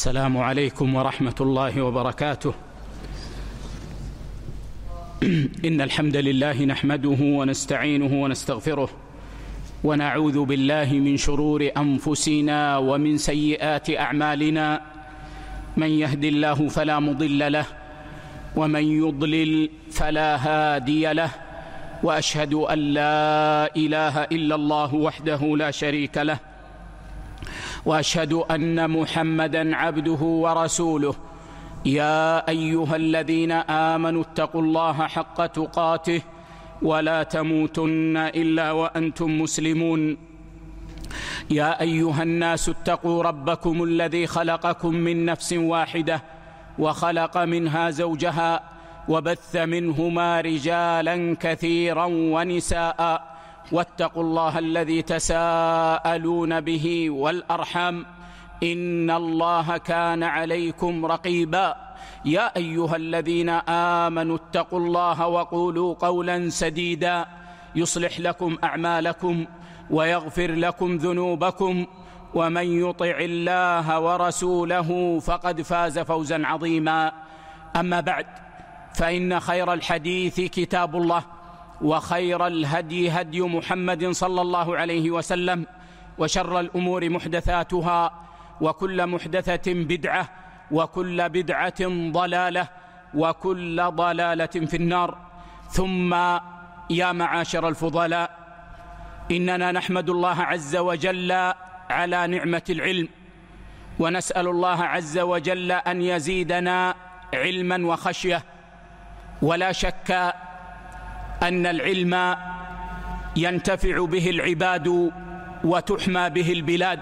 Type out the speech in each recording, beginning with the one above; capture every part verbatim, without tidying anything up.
السلام عليكم ورحمة الله وبركاته. إن الحمد لله نحمده ونستعينه ونستغفره ونعوذ بالله من شرور أنفسنا ومن سيئات أعمالنا. من يهد الله فلا مضل له ومن يضلل فلا هادي له، وأشهد أن لا إله إلا الله وحده لا شريك له، وأشهد أن محمدًا عبده ورسوله. يا أيها الذين آمنوا اتقوا الله حق تقاته ولا تموتن إلا وأنتم مسلمون. يا أيها الناس اتقوا ربكم الذي خلقكم من نفس واحدة وخلق منها زوجها وبث منهما رجالا كثيرا ونساء، واتقوا الله الذي تساءلون به والأرحام إن الله كان عليكم رقيبا. يا أيها الذين آمنوا اتقوا الله وقولوا قولا سديدا يصلح لكم أعمالكم ويغفر لكم ذنوبكم، ومن يطع الله ورسوله فقد فاز فوزا عظيما. أما بعد، فإن خير الحديث كتاب الله، وخير الهدي هدي محمد صلى الله عليه وسلم، وشر الأمور محدثاتها، وكل محدثة بدعة، وكل بدعة ضلالة، وكل ضلالة في النار. ثم يا معاشر الفضلاء، إننا نحمد الله عز وجل على نعمة العلم، ونسأل الله عز وجل أن يزيدنا علما وخشية. ولا شك أن العلم ينتفع به العباد وتحمى به البلاد،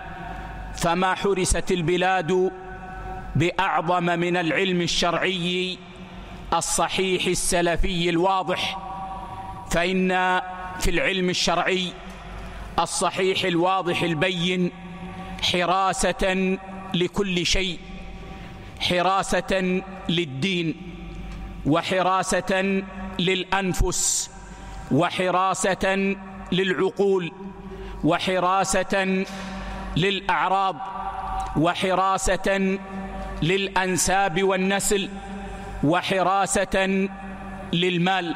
فما حرست البلاد بأعظم من العلم الشرعي الصحيح السلفي الواضح. فإن في العلم الشرعي الصحيح الواضح البين حراسة لكل شيء، حراسة للدين، وحراسة للأنفس، وحراسة للعقول، وحراسة للأعراض، وحراسة للأنساب والنسل، وحراسة للمال.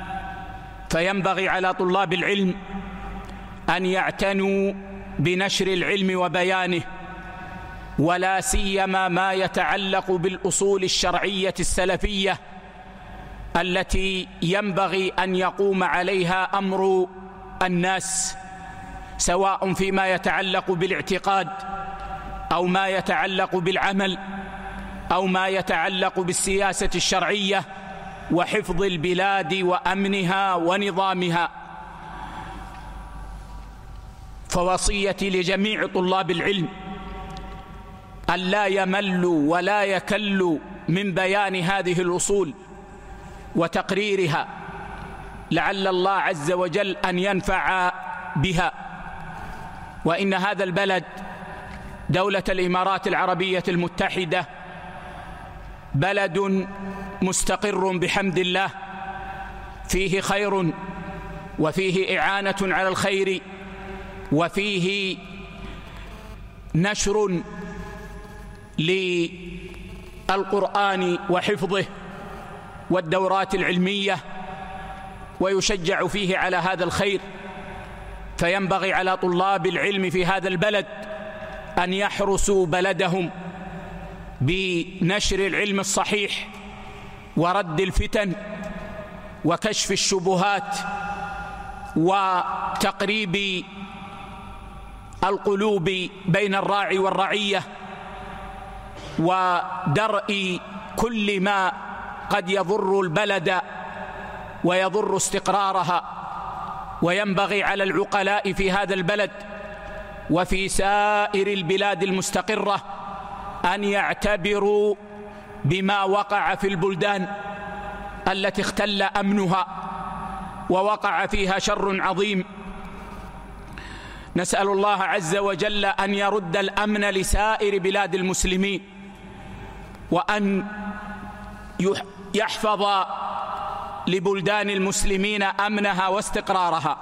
فينبغي على طلاب العلم أن يعتنوا بنشر العلم وبيانه، ولا سيما ما يتعلق بالأصول الشرعية السلفية التي ينبغي أن يقوم عليها أمر الناس، سواء فيما يتعلق بالاعتقاد أو ما يتعلق بالعمل أو ما يتعلق بالسياسة الشرعية وحفظ البلاد وأمنها ونظامها. فوصيتي لجميع طلاب العلم أن لا يملوا ولا يكلوا من بيان هذه الأصول وتقريرها، لعل الله عز وجل أن ينفع بها. وإن هذا البلد دولة الإمارات العربية المتحدة بلد مستقر بحمد الله، فيه خير، وفيه إعانة على الخير، وفيه نشر للقرآن وحفظه والدورات العلمية، ويشجع فيه على هذا الخير. فينبغي على طلاب العلم في هذا البلد أن يحرسوا بلدهم بنشر العلم الصحيح ورد الفتن وكشف الشبهات وتقريب القلوب بين الراعي والرعية، ودرء كل ما قد يضر البلد ويضر استقرارها. وينبغي على العقلاء في هذا البلد وفي سائر البلاد المستقرة أن يعتبروا بما وقع في البلدان التي اختل أمنها ووقع فيها شر عظيم. نسأل الله عز وجل أن يرد الأمن لسائر بلاد المسلمين، وأن يحفظ لبلدان المسلمين أمنها واستقرارها.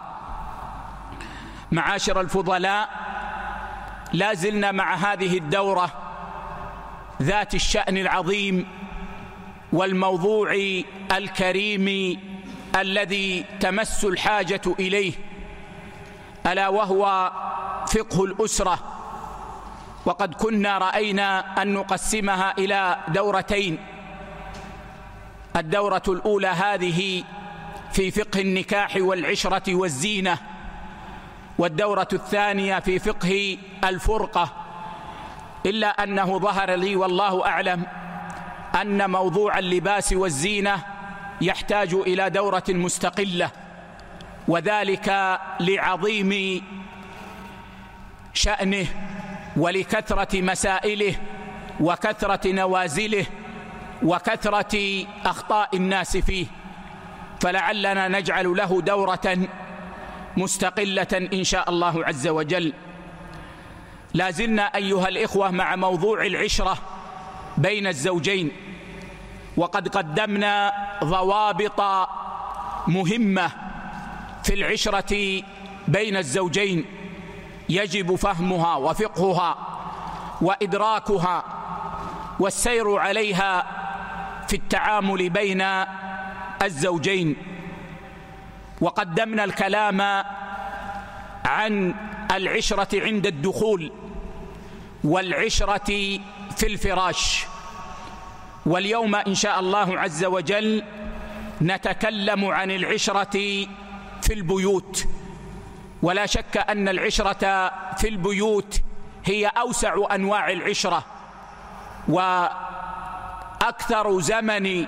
معاشر الفضلاء، لا زلنا مع هذه الدورة ذات الشأن العظيم والموضوع الكريم الذي تمس الحاجة إليه، ألا وهو فقه الأسرة. وقد كنا رأينا أن نقسمها إلى دورتين. الدورة الأولى هذه في فقه النكاح والعشرة والزينة، والدورة الثانية في فقه الفرقة. إلا أنه ظهر لي والله أعلم أن موضوع اللباس والزينة يحتاج إلى دورة مستقلة، وذلك لعظيم شأنه ولكثرة مسائله وكثرة نوازله وكثرة أخطاء الناس فيه، فلعلنا نجعل له دورة مستقلة إن شاء الله عز وجل. لازلنا أيها الإخوة مع موضوع العشرة بين الزوجين، وقد قدمنا ضوابط مهمة في العشرة بين الزوجين يجب فهمها وفقهها وإدراكها والسير عليها في التعامل بين الزوجين. وقدمنا الكلام عن العشرة عند الدخول والعشرة في الفراش، واليوم إن شاء الله عز وجل نتكلم عن العشرة في البيوت. ولا شك أن العشرة في البيوت هي أوسع أنواع العشرة، وأكثر زمن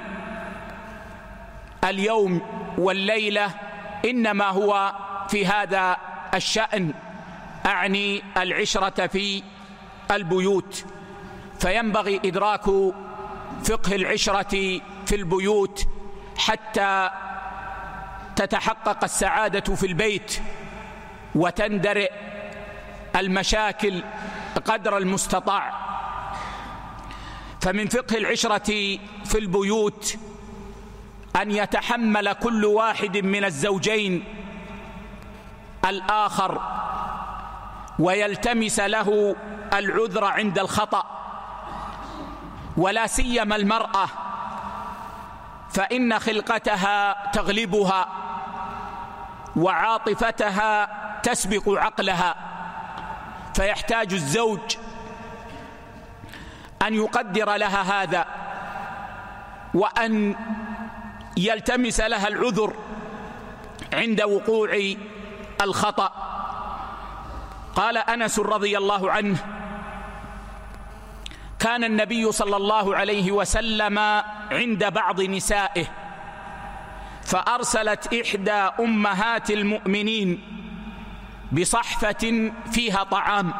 اليوم والليلة إنما هو في هذا الشأن، أعني العشرة في البيوت. فينبغي إدراك فقه العشرة في البيوت حتى تتحقق السعادة في البيت وتندرئ المشاكل قدر المستطاع. فمن فقه العشرة في البيوت أن يتحمل كل واحد من الزوجين الآخر ويلتمس له العذر عند الخطأ، ولا سيما المرأة، فإن خلقتها تغلبها وعاطفتها تسبق عقلها، فيحتاج الزوج أن يقدر لها هذا وأن يلتمس لها العذر عند وقوع الخطأ. قال أنس رضي الله عنه: كان النبي صلى الله عليه وسلم عند بعض نسائه، فأرسلت إحدى أمهات المؤمنين بصحفة فيها طعام،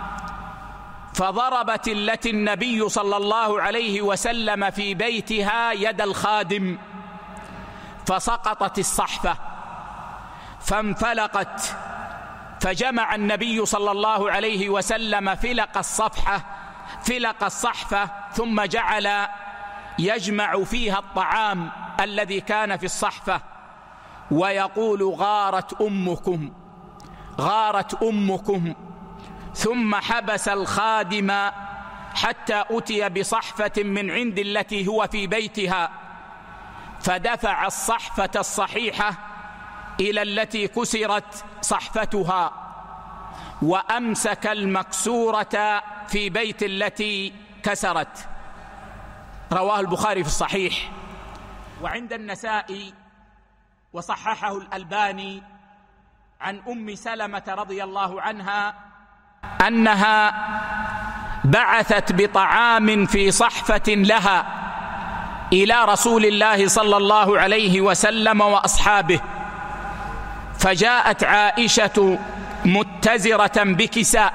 فضربت التي النبي صلى الله عليه وسلم في بيتها يد الخادم، فسقطت الصحفة فانفلقت، فجمع النبي صلى الله عليه وسلم فلق الصفحة فلق الصحفة ثم جعل يجمع فيها الطعام الذي كان في الصحفة ويقول: غارت أمكم غارت أمكم. ثم حبس الخادم حتى أتي بصحفة من عند التي هو في بيتها، فدفع الصحفة الصحيحة إلى التي كسرت صحفتها، وأمسك المكسورة في بيت التي كسرت. رواه البخاري في الصحيح. وعند النسائي وصححه الألباني عن أم سلمة رضي الله عنها أنها بعثت بطعام في صحفة لها إلى رسول الله صلى الله عليه وسلم وأصحابه، فجاءت عائشة متزرة بكساء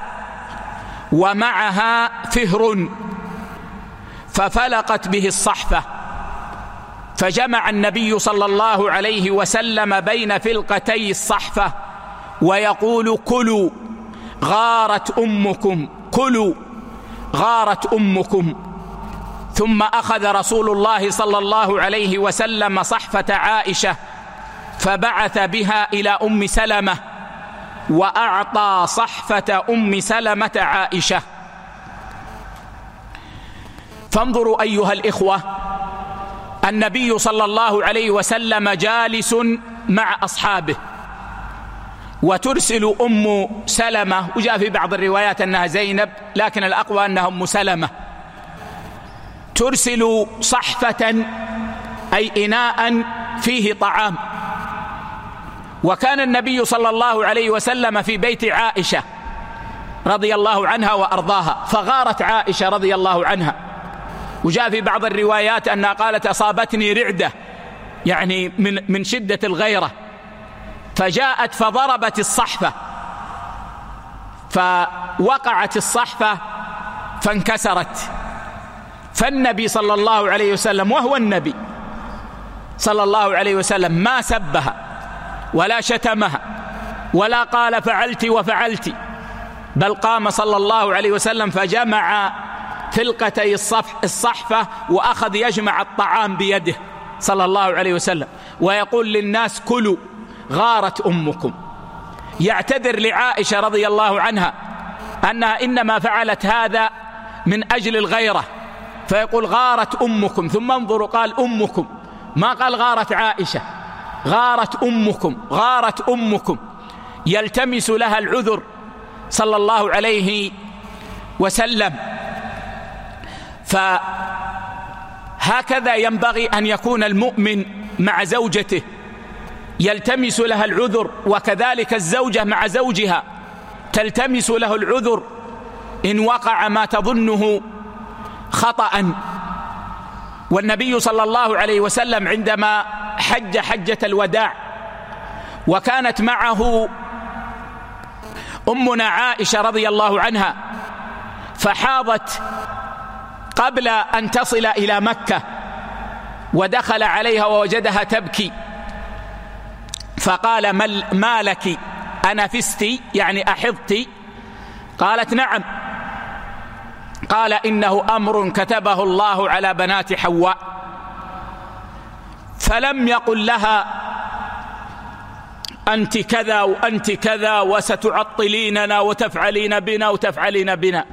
ومعها فهر، ففلقت به الصحفة، فجمع النبي صلى الله عليه وسلم بين فلقتي الصحفة ويقول: كلوا غارت أمكم كلوا غارت أمكم. ثم أخذ رسول الله صلى الله عليه وسلم صحفة عائشة فبعث بها إلى أم سلمة، وأعطى صحفة أم سلمة عائشة. فانظروا أيها الإخوة، النبي صلى الله عليه وسلم جالس مع أصحابه، وترسل أم سلمة، وجاء في بعض الروايات أنها زينب لكن الأقوى أنها أم سلمة، ترسل صحفة أي إناء فيه طعام. وكان النبي صلى الله عليه وسلم في بيت عائشة رضي الله عنها وأرضاها، فغارت عائشة رضي الله عنها، وجاء في بعض الروايات أنها قالت أصابتني رعدة، يعني من من شدة الغيرة، فجاءت فضربت الصحفة فوقعت الصحفة فانكسرت. فالنبي صلى الله عليه وسلم وهو النبي صلى الله عليه وسلم ما سبها ولا شتمها ولا قال فعلت وفعلت، بل قام صلى الله عليه وسلم فجمع فلقتي الصحفة وأخذ يجمع الطعام بيده صلى الله عليه وسلم، ويقول للناس كلوا غارت أمكم. يعتذر لعائشة رضي الله عنها أنها إنما فعلت هذا من أجل الغيرة، فيقول غارت أمكم، ثم انظروا قال أمكم، ما قال غارت عائشة، غارت أمكم، غارت أمكم، يلتمس لها العذر صلى الله عليه وسلم. فهكذا ينبغي أن يكون المؤمن مع زوجته، يلتمس لها العذر، وكذلك الزوجة مع زوجها تلتمس له العذر إن وقع ما تظنه خطأ. والنبي صلى الله عليه وسلم عندما حج حجة الوداع وكانت معه أمنا عائشة رضي الله عنها، فحاضت قبل أن تصل إلى مكة، ودخل عليها ووجدها تبكي، فقال ما لك أنفستي، يعني أحضتي؟ قالت نعم. قال إنه أمر كتبه الله على بنات حواء. فلم يقل لها أنت كذا وأنت كذا وستعطليننا وتفعلين بنا وتفعلين بنا،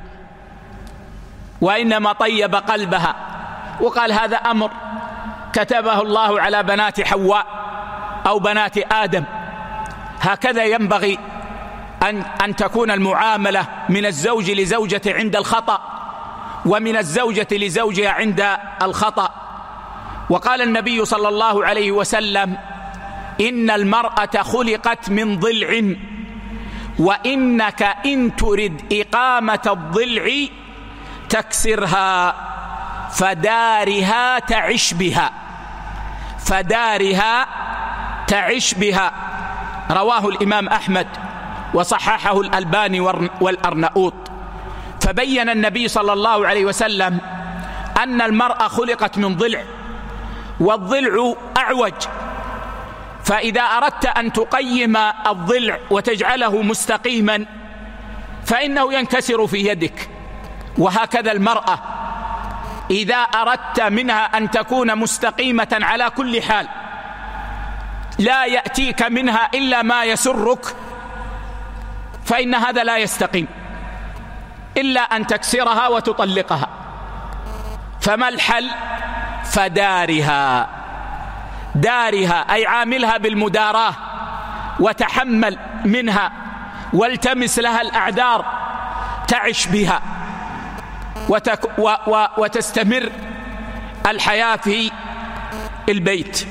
وإنما طيب قلبها وقال هذا أمر كتبه الله على بنات حواء أو بنات آدم. هكذا ينبغي أن, أن تكون المعاملة من الزوج لزوجته عند الخطأ، ومن الزوجة لزوجها عند الخطأ. وقال النبي صلى الله عليه وسلم إن المرأة خلقت من ضلع، وإنك إن ترد إقامة الضلع تكسرها فدارها تعش بها، فدارها تعش بها. رواه الإمام أحمد وصححه الألباني والأرناؤوط. فبين النبي صلى الله عليه وسلم أن المرأة خلقت من ضلع، والضلع أعوج، فإذا أردت أن تقيم الضلع وتجعله مستقيما فإنه ينكسر في يدك. وهكذا المرأة إذا أردت منها أن تكون مستقيمة على كل حال، لا يأتيك منها إلا ما يسرك، فإن هذا لا يستقيم إلا أن تكسرها وتطلقها. فما الحل؟ فدارها، دارها أي عاملها بالمداراة، وتحمل منها والتمس لها الأعذار تعش بها، وتك و و وتستمر الحياة في البيت.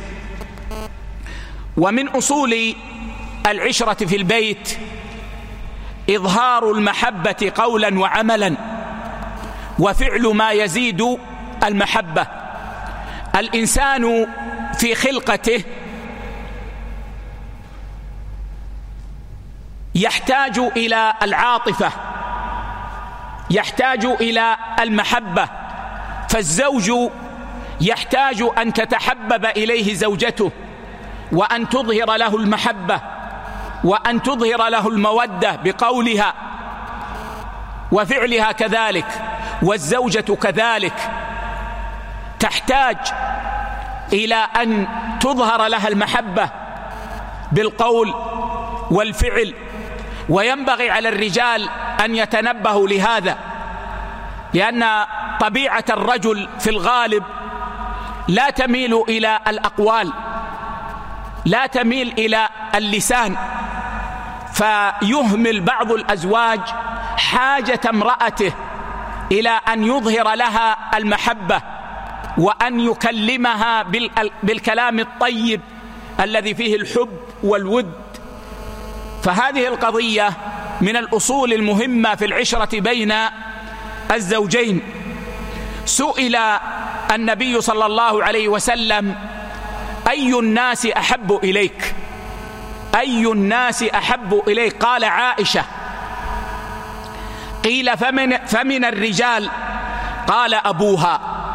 ومن أصول العشرة في البيت إظهار المحبة قولا وعملا، وفعل ما يزيد المحبة. الإنسان في خلقته يحتاج إلى العاطفة، يحتاج إلى المحبة. فالزوج يحتاج أن تتحبب إليه زوجته، وأن تظهر له المحبة، وأن تظهر له المودة بقولها وفعلها كذلك. والزوجة كذلك تحتاج إلى أن تظهر لها المحبة بالقول والفعل. وينبغي على الرجال أن يتنبهوا لهذا، لأن طبيعة الرجل في الغالب لا تميل إلى الأقوال، لا تميل إلى اللسان، فيهمل بعض الأزواج حاجة امرأته إلى أن يظهر لها المحبة وأن يكلمها بالكلام الطيب الذي فيه الحب والود. فهذه القضية من الأصول المهمة في العشرة بين الزوجين. سئل النبي صلى الله عليه وسلم: أي الناس أحب إليك؟ أي الناس أحب إليك؟ قال: عائشة. قيل: فمن, فمن الرجال؟ قال: أبوها.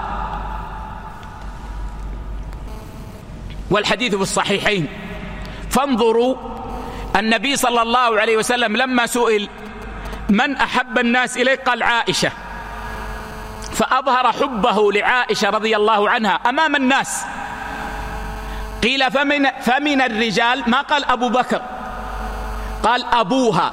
والحديث في الصحيحين. فانظروا، النبي صلى الله عليه وسلم لما سئل من أحب الناس إليك قال: عائشة، فأظهر حبه لعائشة رضي الله عنها أمام الناس. قيل: فمن, فمن الرجال؟ ما قال أبو بكر، قال أبوها،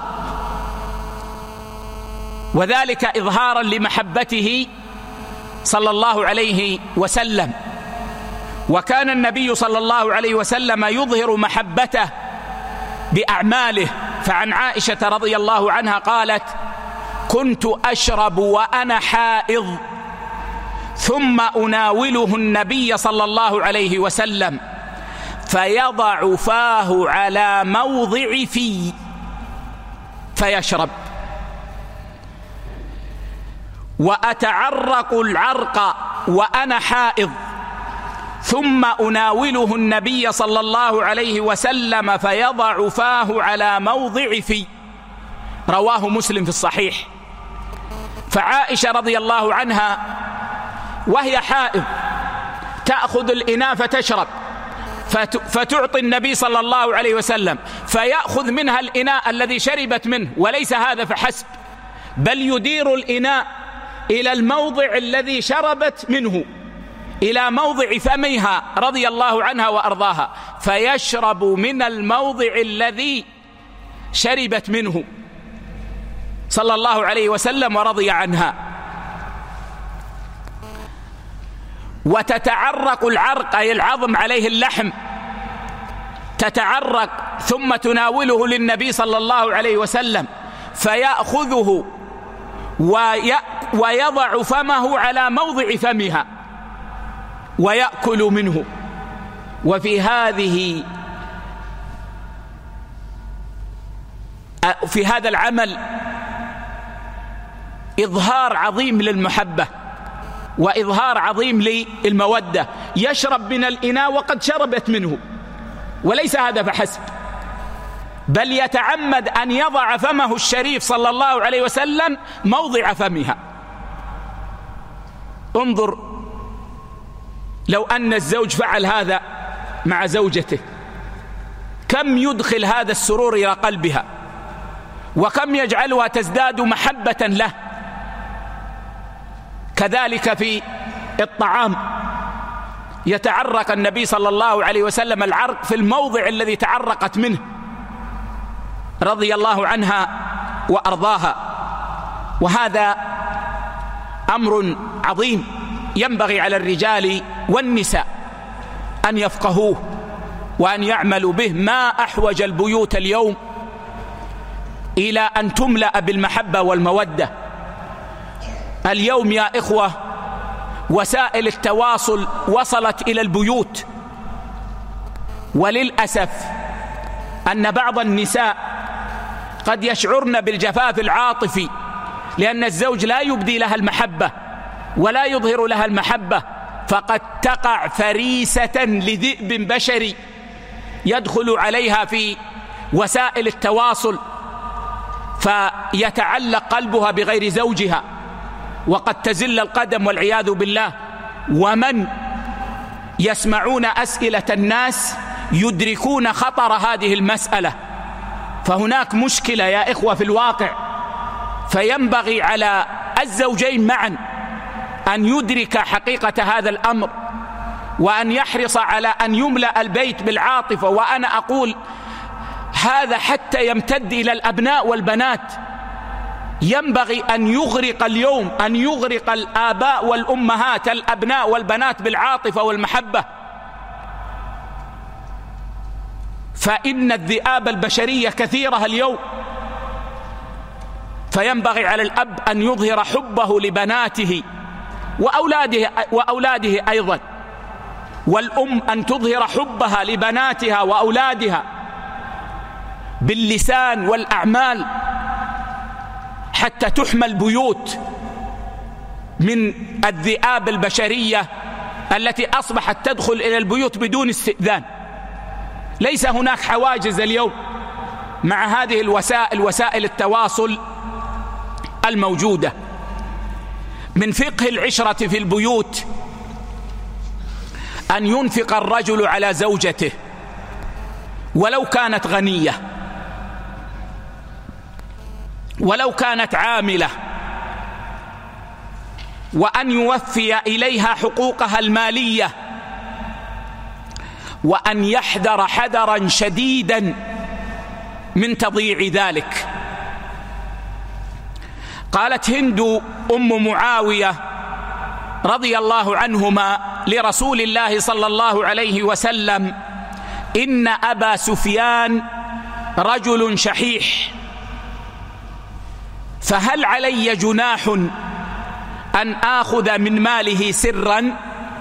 وذلك إظهارا لمحبته صلى الله عليه وسلم. وكان النبي صلى الله عليه وسلم يظهر محبته بأعماله. فعن عائشة رضي الله عنها قالت: كنت أشرب وأنا حائض ثم أناوله النبي صلى الله عليه وسلم فيضع فاه على موضع في فيشرب، وأتعرق العرق وأنا حائض ثم أناوله النبي صلى الله عليه وسلم فيضع فاه على موضع في. رواه مسلم في الصحيح. فعائشة رضي الله عنها وهي حائض تأخذ الإناء فتشرب، فتعطي النبي صلى الله عليه وسلم فيأخذ منها الإناء الذي شربت منه، وليس هذا فحسب، بل يدير الإناء إلى الموضع الذي شربت منه، إلى موضع فمها رضي الله عنها وأرضاها، فيشرب من الموضع الذي شربت منه صلى الله عليه وسلم ورضي عنها. وتتعرق العرق أي العظم عليه اللحم، تتعرق ثم تناوله للنبي صلى الله عليه وسلم فيأخذه ويضع فمه على موضع فمها ويأكل منه. وفي هذه في هذا العمل إظهار عظيم للمحبة وإظهار عظيم للمودة. يشرب من الإناء وقد شربت منه، وليس هذا فحسب، بل يتعمد أن يضع فمه الشريف صلى الله عليه وسلم موضع فمها. انظر، لو أن الزوج فعل هذا مع زوجته كم يدخل هذا السرور إلى قلبها، وكم يجعلها تزداد محبة له. كذلك في الطعام، يتعرق النبي صلى الله عليه وسلم العرق في الموضع الذي تعرقت منه رضي الله عنها وأرضاها. وهذا أمر عظيم ينبغي على الرجال والنساء أن يفقهوه وأن يعملوا به. ما أحوج البيوت اليوم إلى أن تملأ بالمحبة والمودة. اليوم يا إخوة وسائل التواصل وصلت إلى البيوت، وللأسف أن بعض النساء قد يشعرن بالجفاف العاطفي لأن الزوج لا يبدي لها المحبة ولا يظهر لها المحبة، فقد تقع فريسة لذئب بشري يدخل عليها في وسائل التواصل فيتعلق قلبها بغير زوجها وقد تزل القدم والعياذ بالله. ومن يسمعون أسئلة الناس يدركون خطر هذه المسألة. فهناك مشكلة يا إخوة في الواقع، فينبغي على الزوجين معا أن يدرك حقيقة هذا الأمر وأن يحرص على أن يملأ البيت بالعاطفة. وأنا أقول هذا حتى يمتد إلى الأبناء والبنات، ينبغي أن يغرق اليوم أن يغرق الآباء والأمهات الأبناء والبنات بالعاطفة والمحبة، فإن الذئاب البشرية كثيرة اليوم، فينبغي على الأب أن يظهر حبه لبناته وأولاده, وأولاده أيضا، والأم أن تظهر حبها لبناتها وأولادها باللسان والأعمال حتى تحمى البيوت من الذئاب البشرية التي أصبحت تدخل إلى البيوت بدون استئذان. ليس هناك حواجز اليوم مع هذه الوسائل، وسائل التواصل الموجودة. من فقه العشرة في البيوت أن ينفق الرجل على زوجته ولو كانت غنية، ولو كانت عاملة، وأن يوفي إليها حقوقها المالية، وأن يحذر حذرا شديدا من تضييع ذلك. قالت هند أم معاوية رضي الله عنهما لرسول الله صلى الله عليه وسلم: إن أبا سفيان رجل شحيح، فهل علي جناح أن آخذ من ماله سرا؟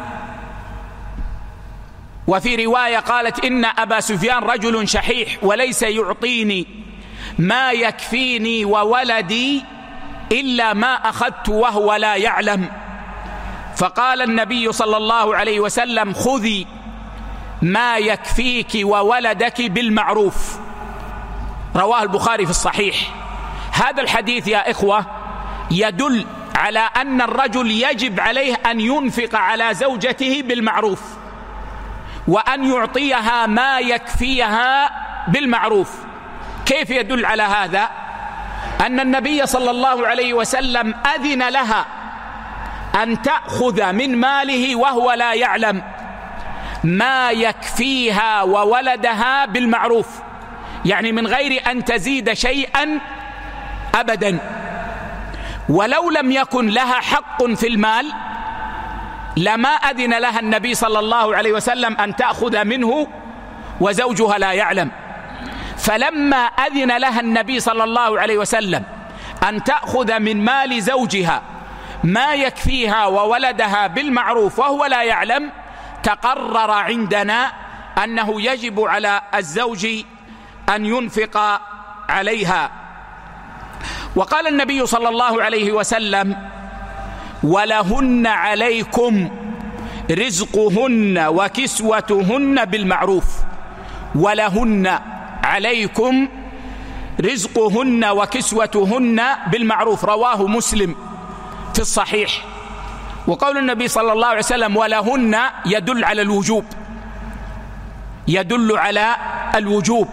وفي رواية قالت: إن أبا سفيان رجل شحيح وليس يعطيني ما يكفيني وولدي إلا ما أخذت وهو لا يعلم. فقال النبي صلى الله عليه وسلم: خذي ما يكفيك وولدك بالمعروف. رواه البخاري في الصحيح. هذا الحديث يا إخوة يدل على أن الرجل يجب عليه أن ينفق على زوجته بالمعروف، وأن يعطيها ما يكفيها بالمعروف. كيف يدل على هذا؟ أن النبي صلى الله عليه وسلم أذن لها أن تأخذ من ماله وهو لا يعلم ما يكفيها وولدها بالمعروف، يعني من غير أن تزيد شيئا أبدا. ولو لم يكن لها حق في المال لما أذن لها النبي صلى الله عليه وسلم أن تأخذ منه وزوجها لا يعلم. فلما أذن لها النبي صلى الله عليه وسلم أن تأخذ من مال زوجها ما يكفيها وولدها بالمعروف وهو لا يعلم، تقرر عندنا أنه يجب على الزوج أن ينفق عليها. وقال النبي صلى الله عليه وسلم: ولهن عليكم رزقهن وكسوتهن بالمعروف. ولهن عليكم رزقهن وكسوتهن بالمعروف. رواه مسلم في الصحيح. وقول النبي صلى الله عليه وسلم ولهن يدل على الوجوب، يدل على الوجوب،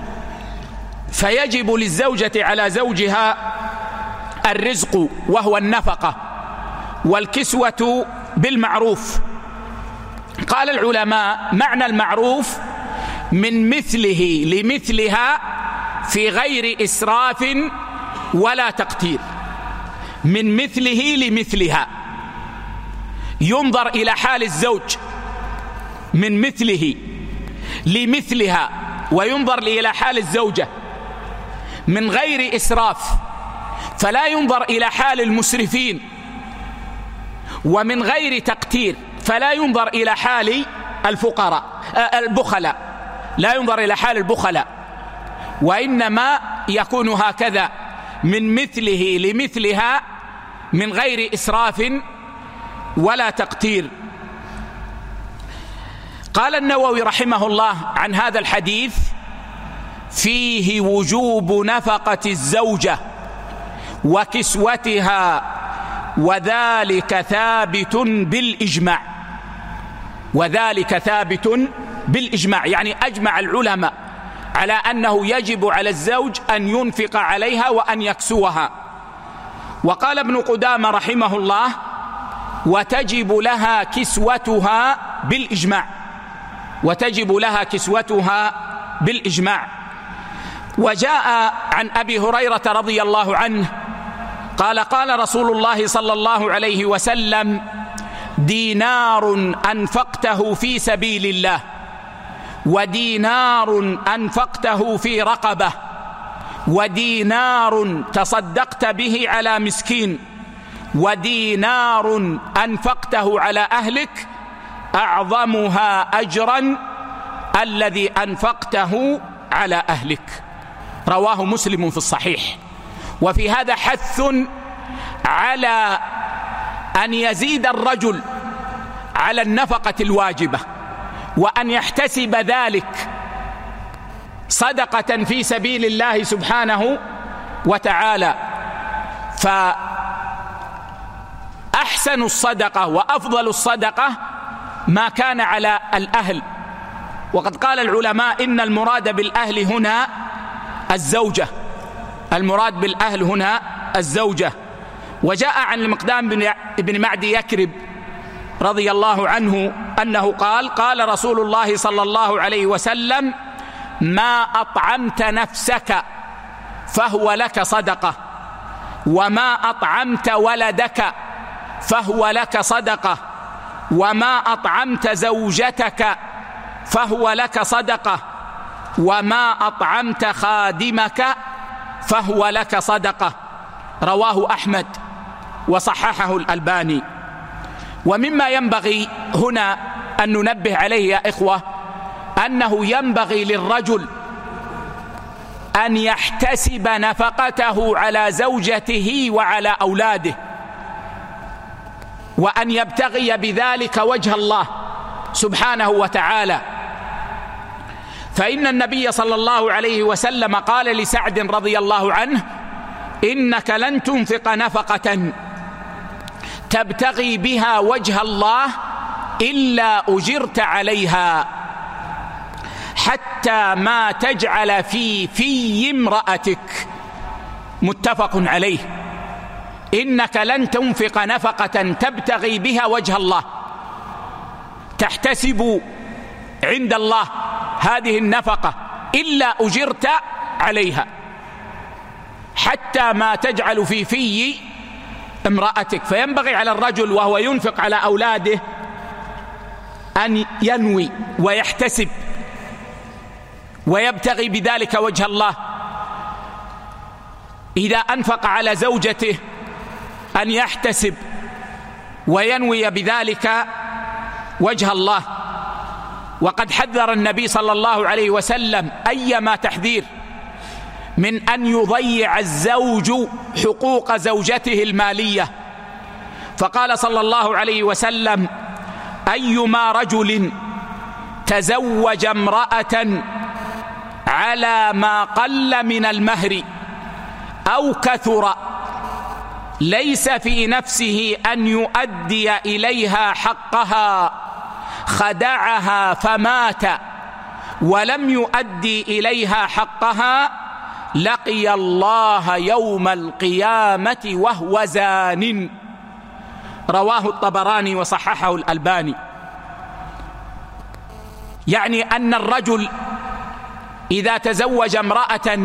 فيجب للزوجة على زوجها الرزق وهو النفقة، والكسوة بالمعروف. قال العلماء: معنى المعروف من مثله لمثلها في غير إسراف ولا تقتير. من مثله لمثلها، ينظر إلى حال الزوج من مثله لمثلها، وينظر إلى حال الزوجة من غير إسراف، فلا ينظر إلى حال المسرفين، ومن غير تقتير، فلا ينظر إلى حال الفقراء البخلاء، لا ينظر إلى حال البخلاء، وإنما يكون هكذا من مثله لمثلها من غير إسراف ولا تقتير. قال النووي رحمه الله عن هذا الحديث: فيه وجوب نفقة الزوجة وكسوتها، وذلك ثابت بالإجماع. وذلك ثابت بالإجماع، يعني أجمع العلماء على أنه يجب على الزوج أن ينفق عليها وأن يكسوها. وقال ابن قدامة رحمه الله: وتجب لها كسوتها بالإجماع. وتجب لها كسوتها بالإجماع. وجاء عن أبي هريرة رضي الله عنه قال قال رسول الله صلى الله عليه وسلم: دينار أنفقته في سبيل الله، ودينار أنفقته في رقبة، ودينار تصدقت به على مسكين، ودينار أنفقته على أهلك، أعظمها أجرا الذي أنفقته على أهلك. رواه مسلم في الصحيح. وفي هذا حث على أن يزيد الرجل على النفقة الواجبة، وأن يحتسب ذلك صدقة في سبيل الله سبحانه وتعالى. فأحسن الصدقة وأفضل الصدقة ما كان على الأهل. وقد قال العلماء إن المراد بالأهل هنا الزوجة، المراد بالأهل هنا الزوجة. وجاء عن المقدام بن معدي يكرب رضي الله عنه أنه قال: قال رسول الله صلى الله عليه وسلم: ما أطعمت نفسك فهو لك صدقة، وما أطعمت ولدك فهو لك صدقة، وما أطعمت زوجتك فهو لك صدقة، وما أطعمت خادمك فهو لك صدقة. رواه أحمد وصححه الألباني. ومما ينبغي هنا أن ننبه عليه يا إخوة أنه ينبغي للرجل أن يحتسب نفقته على زوجته وعلى أولاده، وأن يبتغي بذلك وجه الله سبحانه وتعالى. فإن النبي صلى الله عليه وسلم قال لسعد رضي الله عنه: إنك لن تنفق نفقة تبتغي بها وجه الله إلا أجرت عليها، حتى ما تجعل في في امرأتك. متفق عليه. إنك لن تنفق نفقة تبتغي بها وجه الله، تحتسب عند الله هذه النفقة، إلا أجرت عليها، حتى ما تجعل في في امرأتك. فينبغي على الرجل وهو ينفق على أولاده أن ينوي ويحتسب ويبتغي بذلك وجه الله. إذا أنفق على زوجته أن يحتسب وينوي بذلك وجه الله. وقد حذر النبي صلى الله عليه وسلم أيما تحذير من أن يضيع الزوج حقوق زوجته المالية، فقال صلى الله عليه وسلم: أيما رجل تزوج امرأة على ما قل من المهر أو كثر ليس في نفسه أن يؤدي إليها حقها، خدعها فمات ولم يؤدي إليها حقها، لقي الله يوم القيامة وهو زان. رواه الطبراني وصححه الألباني. يعني أن الرجل إذا تزوج امرأة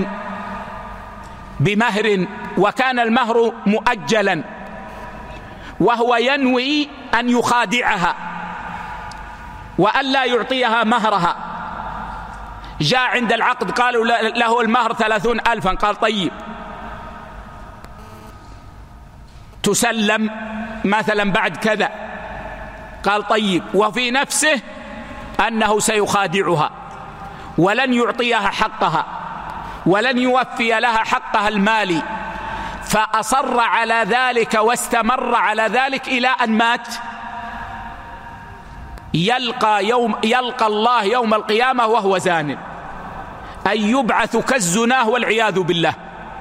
بمهر وكان المهر مؤجلا وهو ينوي أن يخادعها وأن لا يعطيها مهرها، جاء عند العقد قالوا له المهر ثلاثون ألفا، قال طيب تسلم مثلا بعد كذا، قال طيب، وفي نفسه أنه سيخادعها ولن يعطيها حقها ولن يوفي لها حقها المالي، فأصر على ذلك واستمر على ذلك إلى أن مات، يلقى, يوم يلقى الله يوم القيامة وهو زان، أي يبعث كالزناه والعياذ بالله.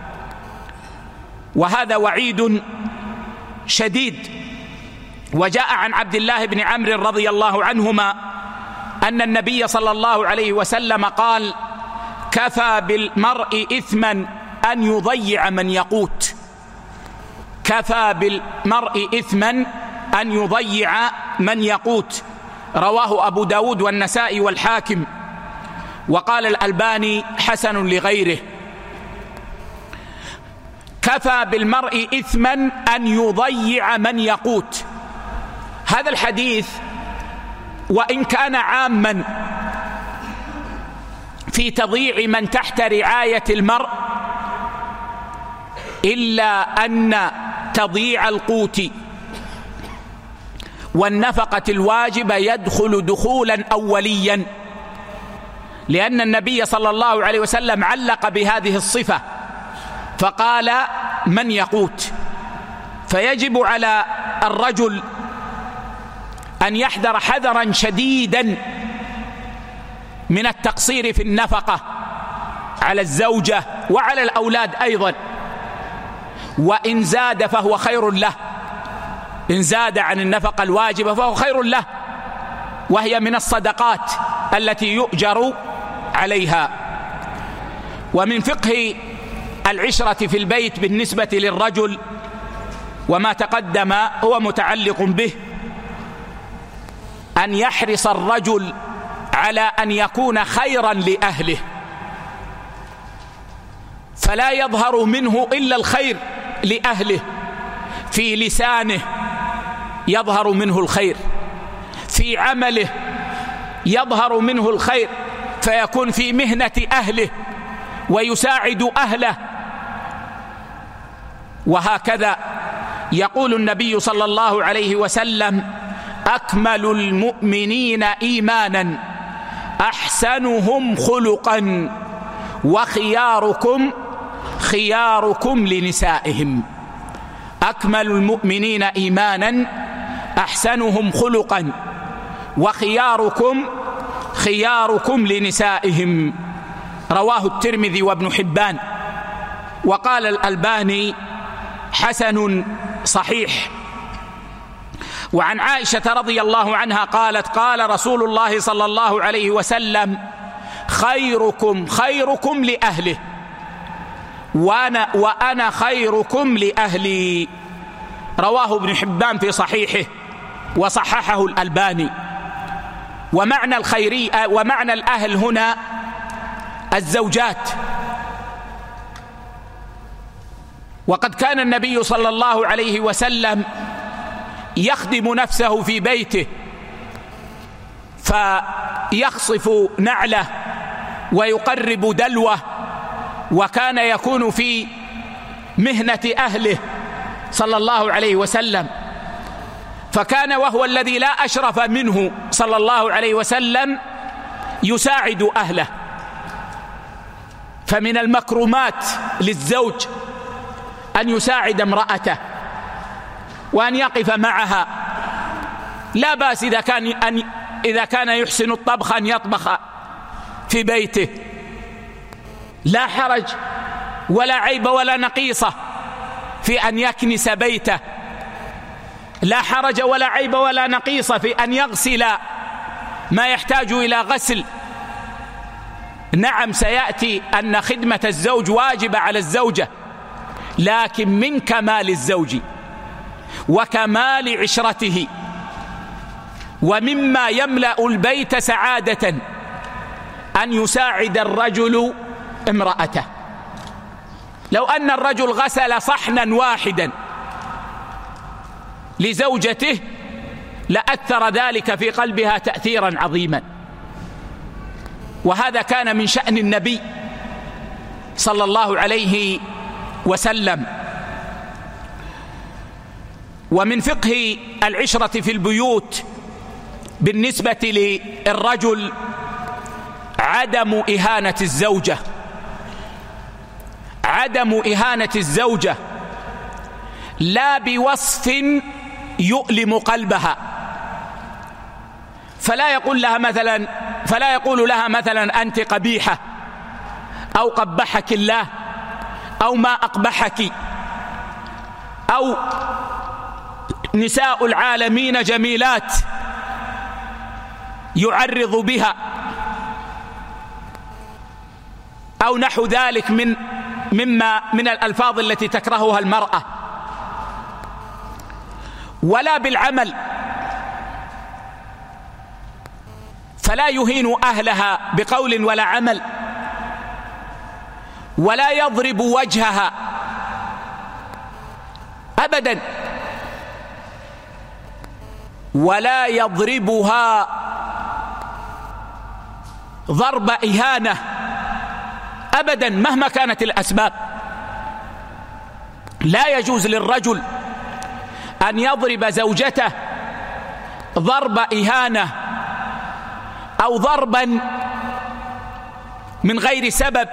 وهذا وعيد شديد. وجاء عن عبد الله بن عمرو رضي الله عنهما أن النبي صلى الله عليه وسلم قال: كفى بالمرء إثما أن يضيع من يقوت. كفى بالمرء إثما أن يضيع من يقوت. رواه أبو داود والنسائي والحاكم، وقال الألباني حسن لغيره. كفى بالمرء إثما أن يضيع من يقوت. هذا الحديث وإن كان عاما في تضييع من تحت رعاية المرء، إلا أن تضييع القوت والنفقة الواجبة يدخل دخولا أوليا، لأن النبي صلى الله عليه وسلم علق بهذه الصفة فقال من يقوت. فيجب على الرجل أن يحذر حذرا شديدا من التقصير في النفقة على الزوجة وعلى الأولاد أيضا، وإن زاد فهو خير له، إن زاد عن النفقة الواجبة فهو خير له، وهي من الصدقات التي يؤجر عليها. ومن فقه العشرة في البيت بالنسبة للرجل وما تقدم هو متعلق به، أن يحرص الرجل على أن يكون خيرا لأهله، فلا يظهر منه إلا الخير لأهله، في لسانه يظهر منه الخير، في عمله يظهر منه الخير، فيكون في مهنة أهله ويساعد أهله. وهكذا يقول النبي صلى الله عليه وسلم: أكمل المؤمنين إيمانا أحسنهم خلقا وخياركم خياركم لنسائهم. أكمل المؤمنين إيمانا أحسنهم خلقا وخياركم خياركم لنسائهم. رواه الترمذي وابن حبان، وقال الألباني حسن صحيح. وعن عائشة رضي الله عنها قالت: قال رسول الله صلى الله عليه وسلم: خيركم خيركم لأهله وأنا, وأنا خيركم لأهلي. رواه ابن حبان في صحيحه وصححه الألباني. ومعنى الخيري ومعنى الأهل هنا الزوجات. وقد كان النبي صلى الله عليه وسلم يخدم نفسه في بيته، فيخصف نعله ويقرب دلوه، وكان يكون في مهنة أهله صلى الله عليه وسلم، فكان وهو الذي لا أشرف منه صلى الله عليه وسلم يساعد أهله. فمن المكرمات للزوج أن يساعد امرأته وأن يقف معها. لا بأس إذا كان أن إذا كان يحسن الطبخ أن يطبخ في بيته، لا حرج ولا عيب ولا نقيصة في أن يكنس بيته، لا حرج ولا عيب ولا نقيصة في أن يغسل ما يحتاج إلى غسل. نعم، سيأتي أن خدمة الزوج واجبة على الزوجة، لكن من كمال الزوج وكمال عشرته ومما يملأ البيت سعادة أن يساعد الرجل امرأته. لو أن الرجل غسل صحنا واحدا لزوجته لأثر ذلك في قلبها تأثيرا عظيما. وهذا كان من شأن النبي صلى الله عليه وسلم. ومن فقه العشرة في البيوت بالنسبة للرجل عدم إهانة الزوجة، عدم إهانة الزوجة لا بوصف يؤلم قلبها، فلا يقول لها مثلا فلا يقول لها مثلا أنت قبيحة أو قبحك الله أو ما أقبحك أو نساء العالمين جميلات يعرض بها أو نحو ذلك من مما من الألفاظ التي تكرهها المرأة، ولا بالعمل، فلا يهين أهلها بقول ولا عمل، ولا يضرب وجهها أبدا. ولا يضربها ضرب إهانة أبدا مهما كانت الأسباب. لا يجوز للرجل أن يضرب زوجته ضرب إهانة أو ضربا من غير سبب،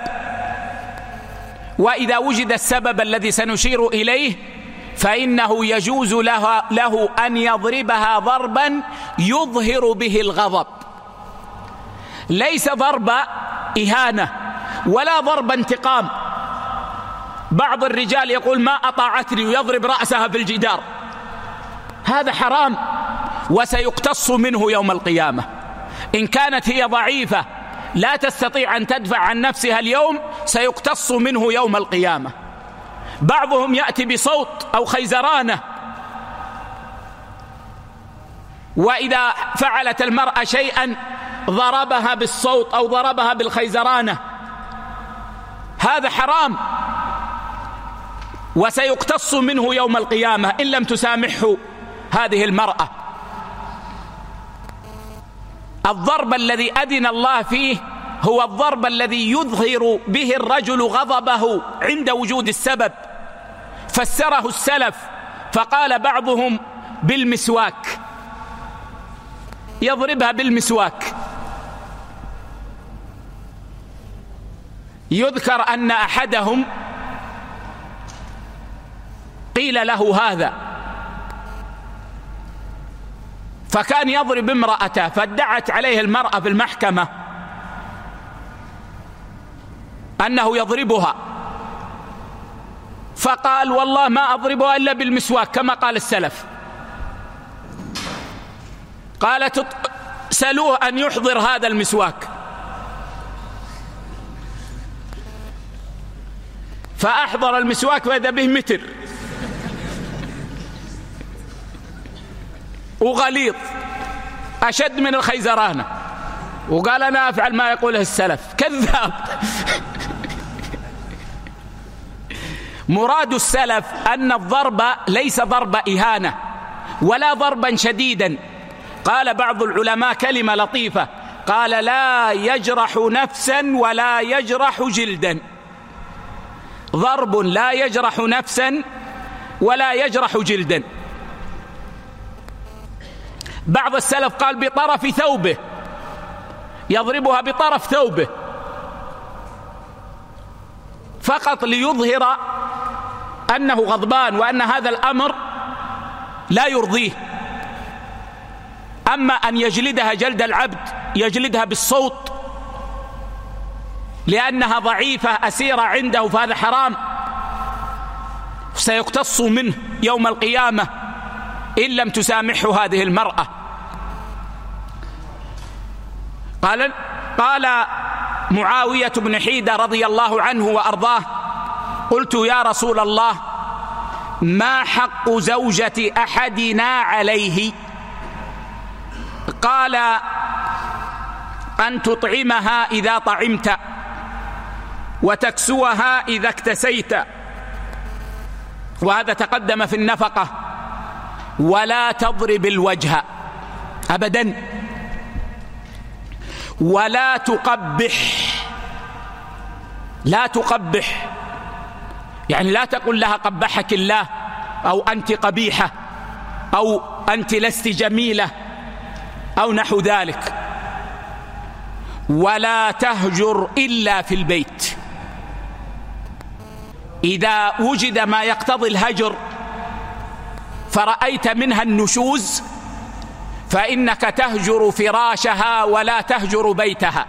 وإذا وجد السبب الذي سنشير إليه فإنه يجوز له, له أن يضربها ضربا يظهر به الغضب، ليس ضرب إهانة ولا ضرب انتقام. بعض الرجال يقول ما أطاعتني ويضرب رأسها في الجدار، هذا حرام وسيقتص منه يوم القيامة. إن كانت هي ضعيفة لا تستطيع أن تدفع عن نفسها اليوم سيقتص منه يوم القيامة. بعضهم يأتي بصوت أو خيزرانة، وإذا فعلت المرأة شيئا ضربها بالصوت أو ضربها بالخيزرانة، هذا حرام وسيقتص منه يوم القيامة إن لم تسامحه هذه المرأة. الضرب الذي أذن الله فيه هو الضرب الذي يظهر به الرجل غضبه عند وجود السبب. فسره السلف فقال بعضهم بالمسواك، يضربها بالمسواك. يذكر أن أحدهم قيل له هذا فكان يضرب امرأته، فادعت عليه المرأة في المحكمة أنه يضربها، فقال والله ما أضربها إلا بالمسواك كما قال السلف. قالت سألوه أن يحضر هذا المسواك، فأحضر المسواك فإذا به متر وغليظ أشد من الخيزرانة، وقال أنا أفعل ما يقوله السلف. كذاب. مراد السلف أن الضرب ليس ضرب إهانة ولا ضربا شديدا. قال بعض العلماء كلمة لطيفة، قال لا يجرح نفسا ولا يجرح جلدا. ضرب لا يجرح نفسا ولا يجرح جلدا. بعض السلف قال بطرف ثوبه، يضربها بطرف ثوبه فقط ليظهر أنه غضبان وأن هذا الأمر لا يرضيه. أما أن يجلدها جلد العبد، يجلدها بالصوت لأنها ضعيفة أسيرة عنده، فهذا حرام سيقتص منه يوم القيامة إن لم تسامحه هذه المرأة. قال قال معاوية بن حيدة رضي الله عنه وأرضاه قلت يا رسول الله ما حق زوجة أحدنا عليه؟ قال أن تطعمها إذا طعمت وتكسوها إذا اكتسيت، وهذا تقدم في النفقة. ولا تضرب الوجه أبدا، ولا تقبح. لا تقبح يعني لا تقل لها قبحك الله أو أنت قبيحة أو أنت لست جميلة أو نحو ذلك. ولا تهجر إلا في البيت. إذا وجد ما يقتضي الهجر فرأيت منها النشوز فإنك تهجر فراشها ولا تهجر بيتها.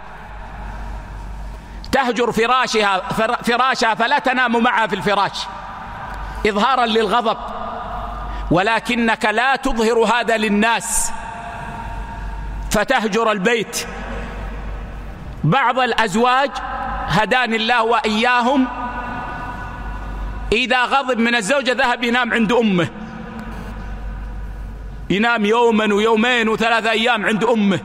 تهجر فراشها فراشها فلا تنام معها في الفراش إظهارا للغضب، ولكنك لا تظهر هذا للناس فتهجر البيت. بعض الأزواج هداني الله وإياهم إذا غضب من الزوجة ذهب ينام عند أمه، ينام يوما ويومين وثلاثة أيام عند أمه،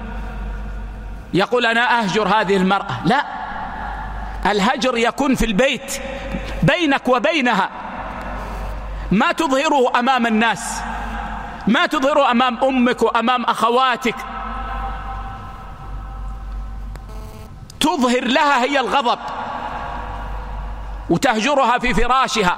يقول أنا أهجر هذه المرأة. لا، الهجر يكون في البيت بينك وبينها، ما تظهره أمام الناس، ما تظهره أمام أمك وأمام أخواتك، تظهر لها هي الغضب وتهجرها في فراشها،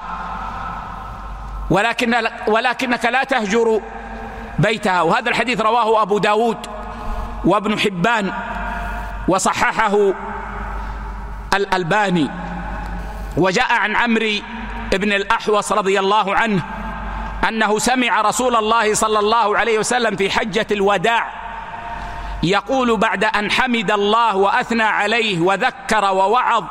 ولكن ولكنك لا تهجر بيتها. وهذا الحديث رواه أبو داود وابن حبان وصححه الألباني. وجاء عن عمرو بن الأحوص رضي الله عنه أنه سمع رسول الله صلى الله عليه وسلم في حجة الوداع يقول بعد أن حمد الله وأثنى عليه وذكر ووعظ،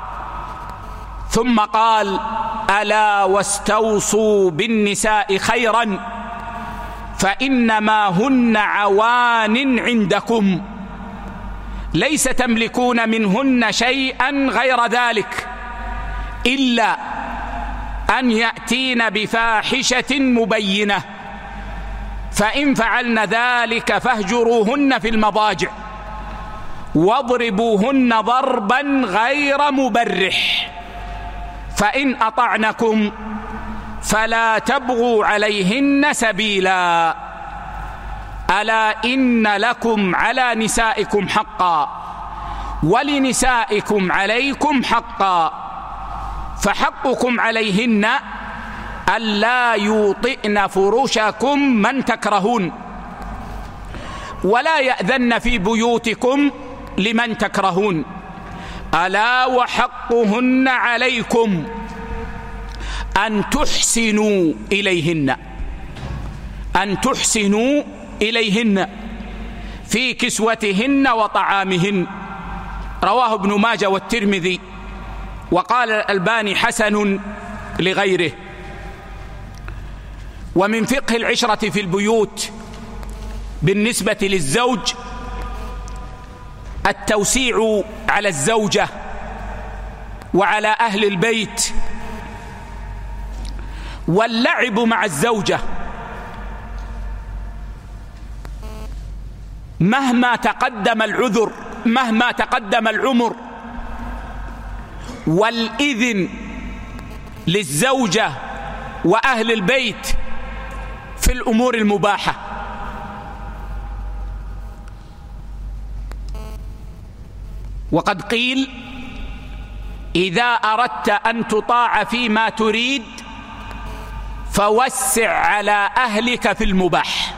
ثم قال: ألا واستوصوا بالنساء خيرا فإنما هن عوان عندكم، ليس تملكون منهن شيئا غير ذلك إلا أن يأتين بفاحشة مبينة، فإن فعلن ذلك فاهجروهن في المضاجع واضربوهن ضربا غير مبرح، فإن أطعنكم فلا تبغوا عليهن سبيلا، ألا إن لكم على نسائكم حقا ولنسائكم عليكم حقا، فحقكم عليهن ألا يوطئن فرشكم من تكرهون، ولا يأذن في بيوتكم لمن تكرهون، ألا وحقهن عليكم أن تحسنوا إليهن أن تحسنوا إليهن في كسوتهن وطعامهن. رواه ابن ماجه والترمذي، وقال الألباني حسن لغيره. ومن فقه العشرة في البيوت بالنسبة للزوج التوسيع على الزوجة وعلى أهل البيت، واللعب مع الزوجة مهما تقدم العذر، مهما تقدم العمر، والإذن للزوجة وأهل البيت في الأمور المباحة. وقد قيل: إذا أردت أن تطاع فيما تريد فوسع على أهلك في المباح.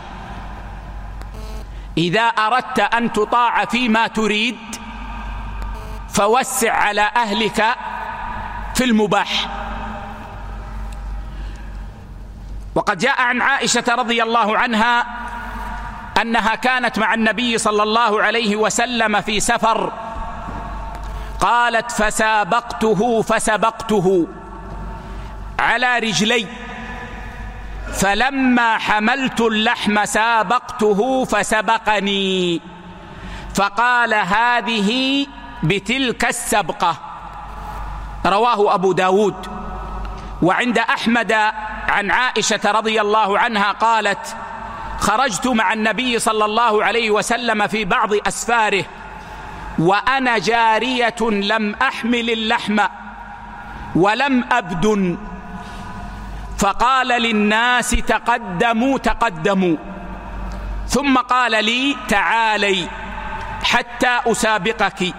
إذا أردت أن تطاع فيما تريد فوسع على أهلك في المباح. وقد جاء عن عائشة رضي الله عنها أنها كانت مع النبي صلى الله عليه وسلم في سفر، قالت: فسابقته فسبقته على رجلي، فلما حملت اللحم سابقته فسبقني، فقال: هذه بتلك السبقة. رواه أبو داود. وعند أحمد عن عائشة رضي الله عنها قالت: خرجت مع النبي صلى الله عليه وسلم في بعض أسفاره وأنا جارية لم أحمل اللحم ولم أبدن، فقال للناس: تقدموا تقدموا، ثم قال لي: تعالي حتى أسابقك،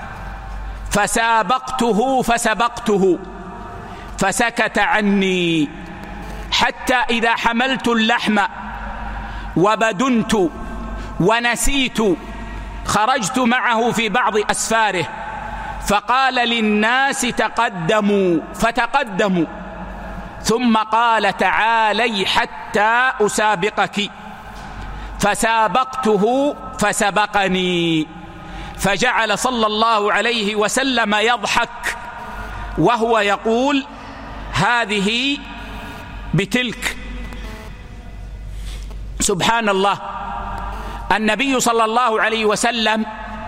فسابقته فسبقته فسكت عني، حتى إذا حملت اللحم وبدنت ونسيت خرجت معه في بعض أسفاره، فقال للناس: تقدموا فتقدموا، ثم قال: تعالي حتى أسابقك، فسابقته فسبقني، فجعل صلى الله عليه وسلم يضحك وهو يقول: هذه بتلك. سبحان الله، النبي صلى الله عليه وسلم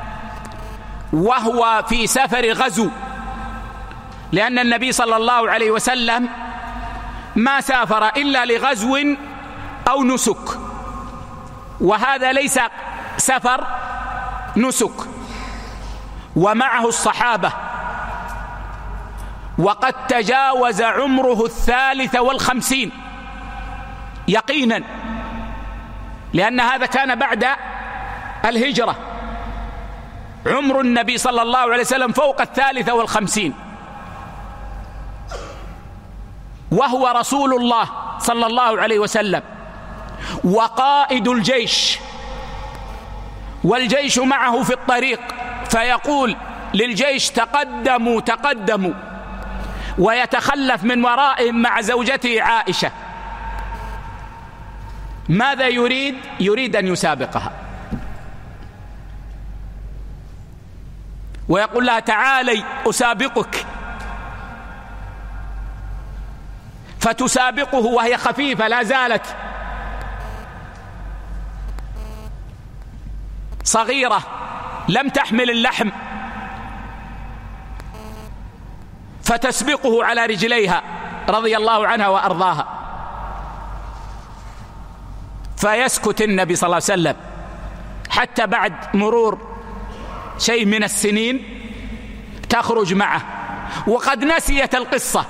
وهو في سفر غزو، لأن النبي صلى الله عليه وسلم ما سافر إلا لغزو أو نسك، وهذا ليس سفر نسك، ومعه الصحابة، وقد تجاوز عمره الثالث والخمسين يقينا، لأن هذا كان بعد الهجرة. عمر النبي صلى الله عليه وسلم فوق الثالث والخمسين، وهو رسول الله صلى الله عليه وسلم وقائد الجيش، والجيش معه في الطريق، فيقول للجيش تقدموا تقدموا، ويتخلف من ورائهم مع زوجته عائشة. ماذا يريد؟ يريد أن يسابقها، ويقول لها تعالي أسابقك، فتسابقه وهي خفيفة لا زالت صغيرة لم تحمل اللحم، فتسبقه على رجليها رضي الله عنها وأرضاها. فيسكت النبي صلى الله عليه وسلم حتى بعد مرور شيء من السنين تخرج معه وقد نسيت القصة،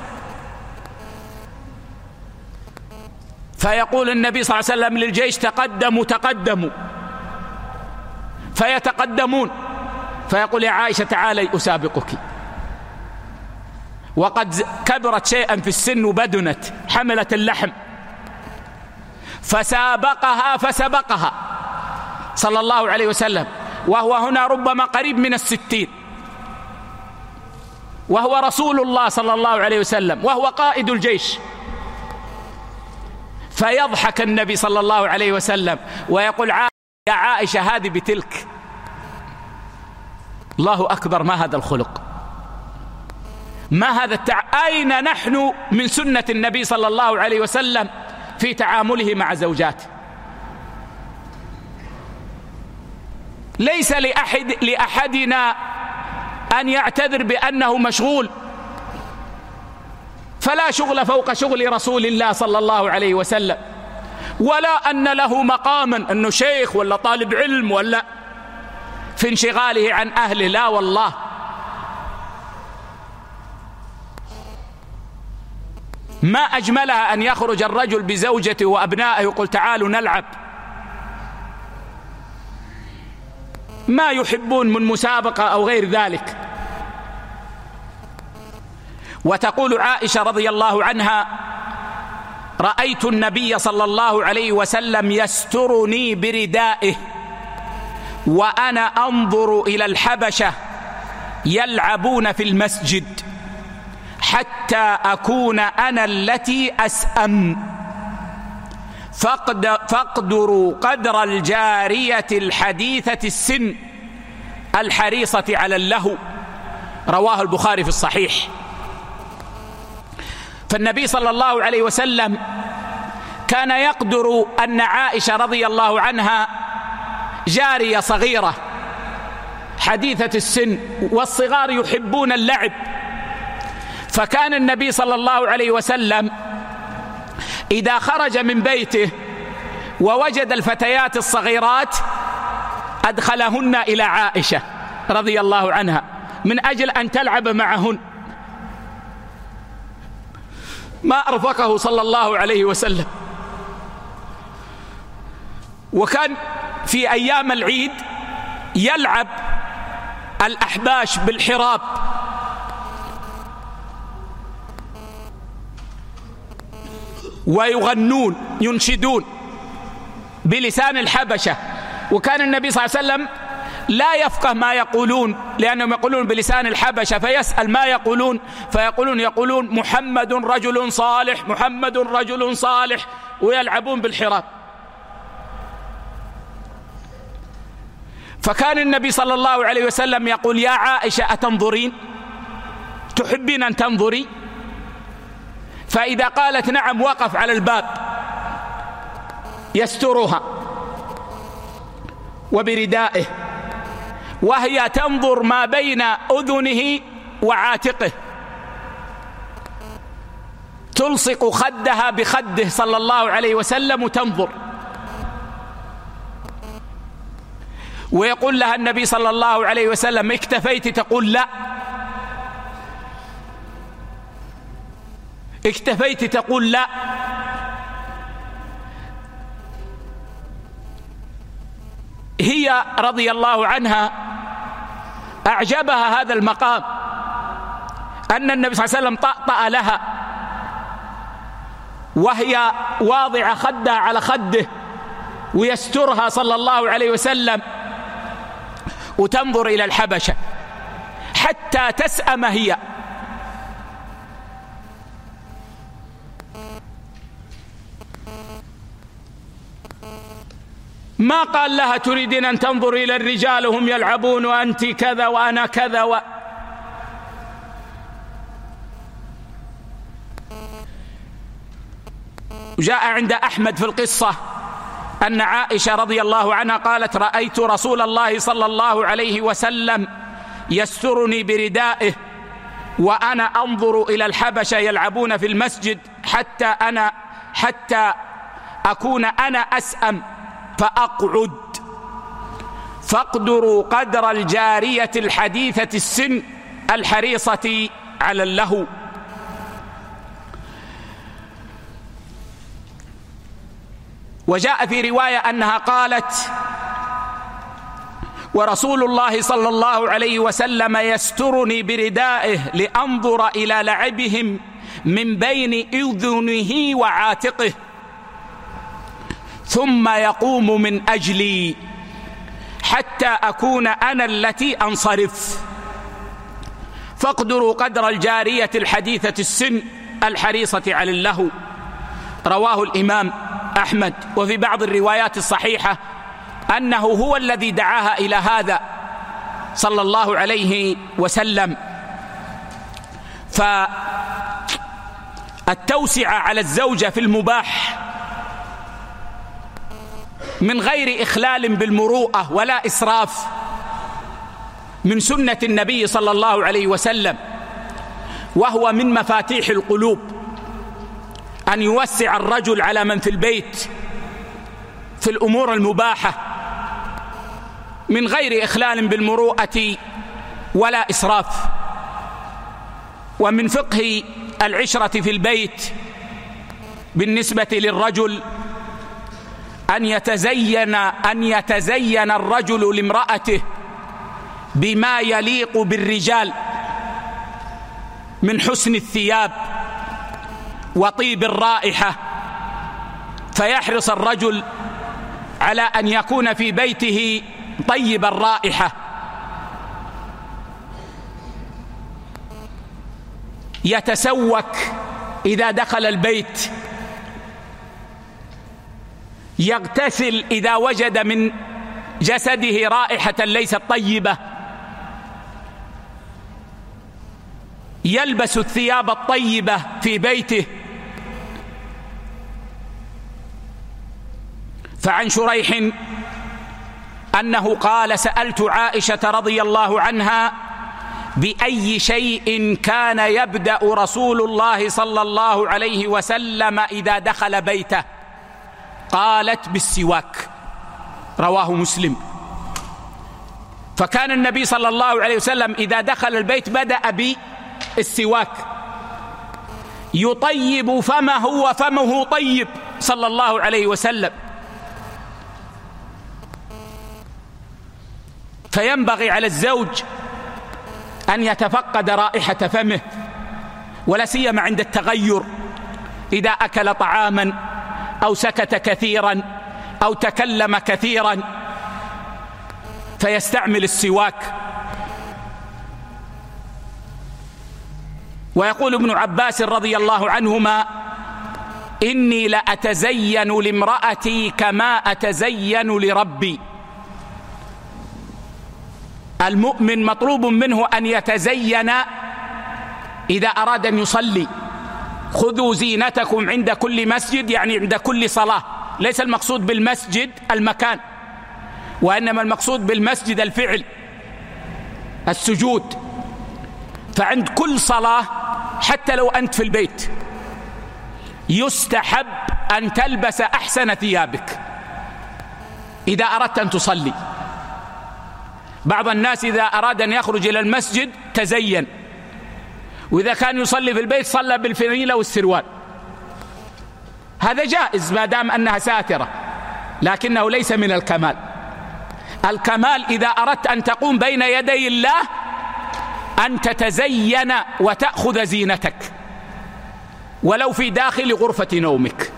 فيقول النبي صلى الله عليه وسلم للجيش تقدموا تقدموا، فيتقدمون، فيقول يا عائشة تعالي أسابقك، وقد كبرت شيئا في السن وبدنت حملت اللحم، فسابقها فسبقها صلى الله عليه وسلم، وهو هنا ربما قريب من الستين، وهو رسول الله صلى الله عليه وسلم وهو قائد الجيش. فيضحك النبي صلى الله عليه وسلم ويقول يا عائشة هذه بتلك. الله أكبر، ما هذا الخلق، ما هذا التع... أين نحن من سنة النبي صلى الله عليه وسلم في تعامله مع زوجاته؟ ليس لأحد لأحدنا أن يعتذر بأنه مشغول، فلا شغل فوق شغل رسول الله صلى الله عليه وسلم، ولا أن له مقاما أنه شيخ ولا طالب علم ولا في انشغاله عن أهله، لا والله. ما أجملها أن يخرج الرجل بزوجته وأبنائه ويقول تعالوا نلعب، ما يحبون من مسابقة أو غير ذلك. وتقول عائشة رضي الله عنها رأيت النبي صلى الله عليه وسلم يسترني بردائه وأنا أنظر إلى الحبشة يلعبون في المسجد حتى أكون أنا التي أسأم، فاقدروا قدر الجارية الحديثة السن الحريصة على اللهو. رواه البخاري في الصحيح. فالنبي صلى الله عليه وسلم كان يقدر أن عائشة رضي الله عنها جارية صغيرة حديثة السن، والصغار يحبون اللعب، فكان النبي صلى الله عليه وسلم إذا خرج من بيته ووجد الفتيات الصغيرات أدخلهن إلى عائشة رضي الله عنها من أجل أن تلعب معهن. ما أرفقه صلى الله عليه وسلم. وكان في أيام العيد يلعب الأحباش بالحراب، ويغنون ينشدون بلسان الحبشة، وكان النبي صلى الله عليه وسلم لا يفقه ما يقولون لأنهم يقولون بلسان الحبشة، فيسأل ما يقولون، فيقولون يقولون محمد رجل صالح محمد رجل صالح، ويلعبون بالحراب. فكان النبي صلى الله عليه وسلم يقول يا عائشة أتنظرين؟ تحبين أن تنظري؟ فإذا قالت نعم وقف على الباب يسترها وبردائه، وهي تنظر ما بين أذنه وعاتقه، تلصق خدها بخده صلى الله عليه وسلم وتنظر. ويقول لها النبي صلى الله عليه وسلم اكتفيت؟ تقول لا، اكتفيت تقول لا. هي رضي الله عنها أعجبها هذا المقام، أن النبي صلى الله عليه وسلم طأطأ لها وهي واضعة خدها على خده ويسترها صلى الله عليه وسلم وتنظر إلى الحبشة حتى تسأم هي. ما قال لها تريدين أن تنظر إلى الرجال وهم يلعبون وأنت كذا وأنا كذا و... جاء عند أحمد في القصة أن عائشة رضي الله عنها قالت: رأيت رسول الله صلى الله عليه وسلم يسترني بردائه وأنا أنظر إلى الحبشة يلعبون في المسجد حتى أنا حتى أكون أنا أسأم فأقعد، فاقدروا قدر الجارية الحديثة السن الحريصة على اللهو. وجاء في رواية أنها قالت: ورسول الله صلى الله عليه وسلم يسترني بردائه لأنظر إلى لعبهم من بين أذنه وعاتقه ثم يقوم من أجلي حتى أكون أنا التي أنصرف، فاقدروا قدر الجارية الحديثة السن الحريصة على اللهو. رواه الإمام أحمد. وفي بعض الروايات الصحيحة أنه هو الذي دعاها إلى هذا صلى الله عليه وسلم. فالتوسعة على الزوجة في المباح من غير إخلال بالمروءة ولا إسراف من سنة النبي صلى الله عليه وسلم، وهو من مفاتيح القلوب أن يوسع الرجل على من في البيت في الأمور المباحة من غير إخلال بالمروءة ولا إسراف. ومن فقه العشرة في البيت بالنسبة للرجل أن يتزين أن يتزين الرجل لامرأته بما يليق بالرجال من حسن الثياب وطيب الرائحة، فيحرص الرجل على أن يكون في بيته طيب الرائحة، يتسوك إذا دخل البيت، يغتسل إذا وجد من جسده رائحة ليست طيبة، يلبس الثياب الطيبة في بيته. فعن شريح أنه قال: سألت عائشة رضي الله عنها بأي شيء كان يبدأ رسول الله صلى الله عليه وسلم إذا دخل بيته؟ قالت: بالسواك. رواه مسلم. فكان النبي صلى الله عليه وسلم إذا دخل البيت بدأ بالسواك، يطيب فمه وفمه طيب صلى الله عليه وسلم. فينبغي على الزوج أن يتفقد رائحة فمه، ولا سيما عند التغير، إذا أكل طعاما أو سكت كثيرا أو تكلم كثيرا، فيستعمل السواك. ويقول ابن عباس رضي الله عنهما: إني لأتزين لامرأتي كما أتزين لربي. المؤمن مطلوب منه أن يتزين إذا أراد أن يصلي. خذوا زينتكم عند كل مسجد، يعني عند كل صلاة. ليس المقصود بالمسجد المكان، وإنما المقصود بالمسجد الفعل، السجود. فعند كل صلاة حتى لو أنت في البيت يستحب أن تلبس أحسن ثيابك إذا أردت أن تصلي. بعض الناس إذا أراد أن يخرج إلى المسجد تزين، وإذا كان يصلي في البيت صلى بالفانيلة والسروال، هذا جائز ما دام أنها ساترة، لكنه ليس من الكمال. الكمال إذا أردت أن تقوم بين يدي الله أن تتزين وتأخذ زينتك ولو في داخل غرفة نومك.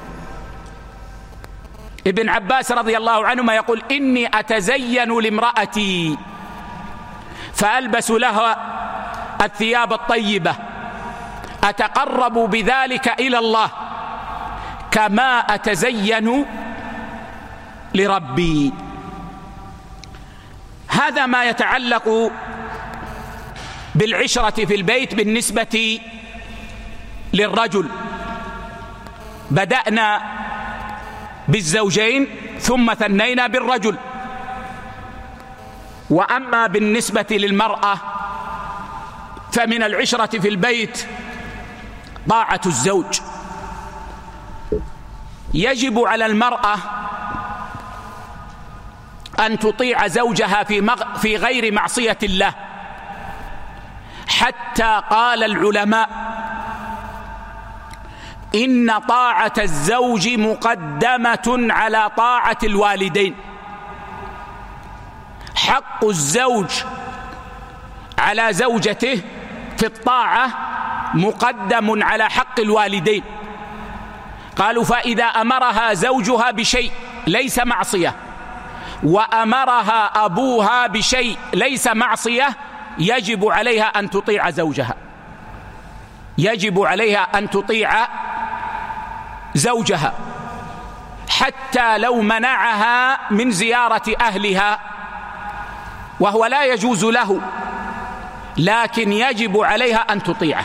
ابن عباس رضي الله عنهما يقول: إني أتزين لامرأتي فألبس لها الثياب الطيبة أتقرب بذلك إلى الله كما أتزين لربي. هذا ما يتعلق بالعشرة في البيت بالنسبة للرجل. بدأنا بالزوجين ثم ثنينا بالرجل. وأما بالنسبة للمرأة فمن العشرة في البيت طاعة الزوج. يجب على المرأة أن تطيع زوجها في, مغ... في غير معصية الله، حتى قال العلماء: إن طاعة الزوج مقدمة على طاعة الوالدين. حق الزوج على زوجته في الطاعة مقدم على حق الوالدين. قالوا: فإذا أمرها زوجها بشيء ليس معصية وأمرها أبوها بشيء ليس معصية يجب عليها أن تطيع زوجها، يجب عليها أن تطيع زوجها حتى لو منعها من زيارة أهلها وهو لا يجوز له، لكن يجب عليها أن تطيعه.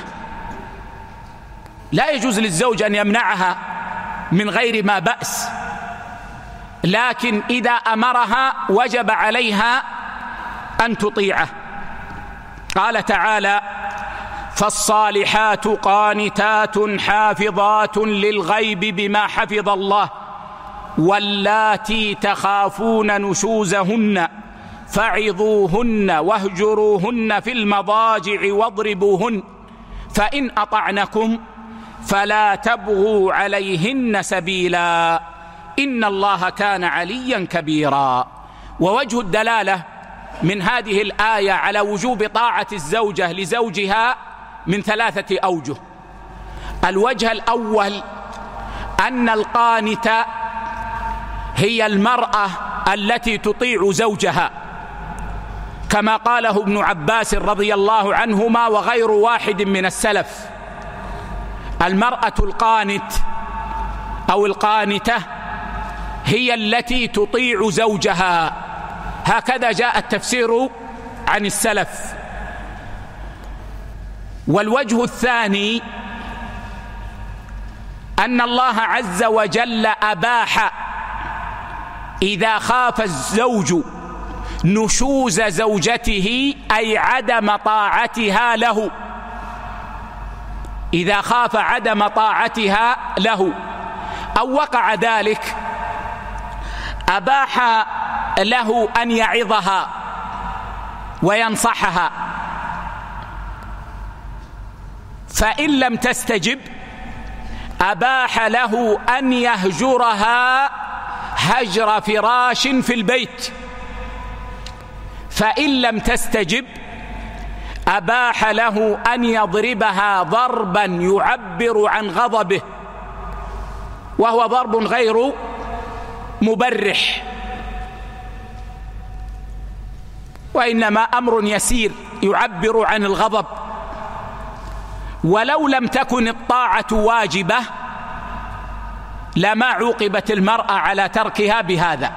لا يجوز للزوج أن يمنعها من غير ما بأس، لكن إذا أمرها وجب عليها أن تطيعه. قال تعالى: فالصالحات قانتات حافظات للغيب بما حفظ الله واللاتي تخافون نشوزهن فعظوهن واهجروهن في المضاجع واضربوهن فإن أطعنكم فلا تبغوا عليهن سبيلا إن الله كان عليا كبيرا. ووجه الدلالة من هذه الآية على وجوب طاعة الزوجة لزوجها من ثلاثة أوجه. الوجه الأول أن القانتة هي المرأة التي تطيع زوجها، كما قاله ابن عباس رضي الله عنهما وغير واحد من السلف: المرأة القانت أو القانتة هي التي تطيع زوجها. هكذا جاء التفسير عن السلف. والوجه الثاني أن الله عز وجل أباح إذا خاف الزوج نشوز زوجته أي عدم طاعتها له، إذا خاف عدم طاعتها له أو وقع ذلك أباح له أن يعظها وينصحها، فإن لم تستجب أباح له أن يهجرها هجر فراش في البيت، فإن لم تستجب أباح له أن يضربها ضربا يعبر عن غضبه وهو ضرب غير مبرح، وإنما أمر يسير يعبر عن الغضب. ولو لم تكن الطاعة واجبة لما عوقبت المرأة على تركها بهذا.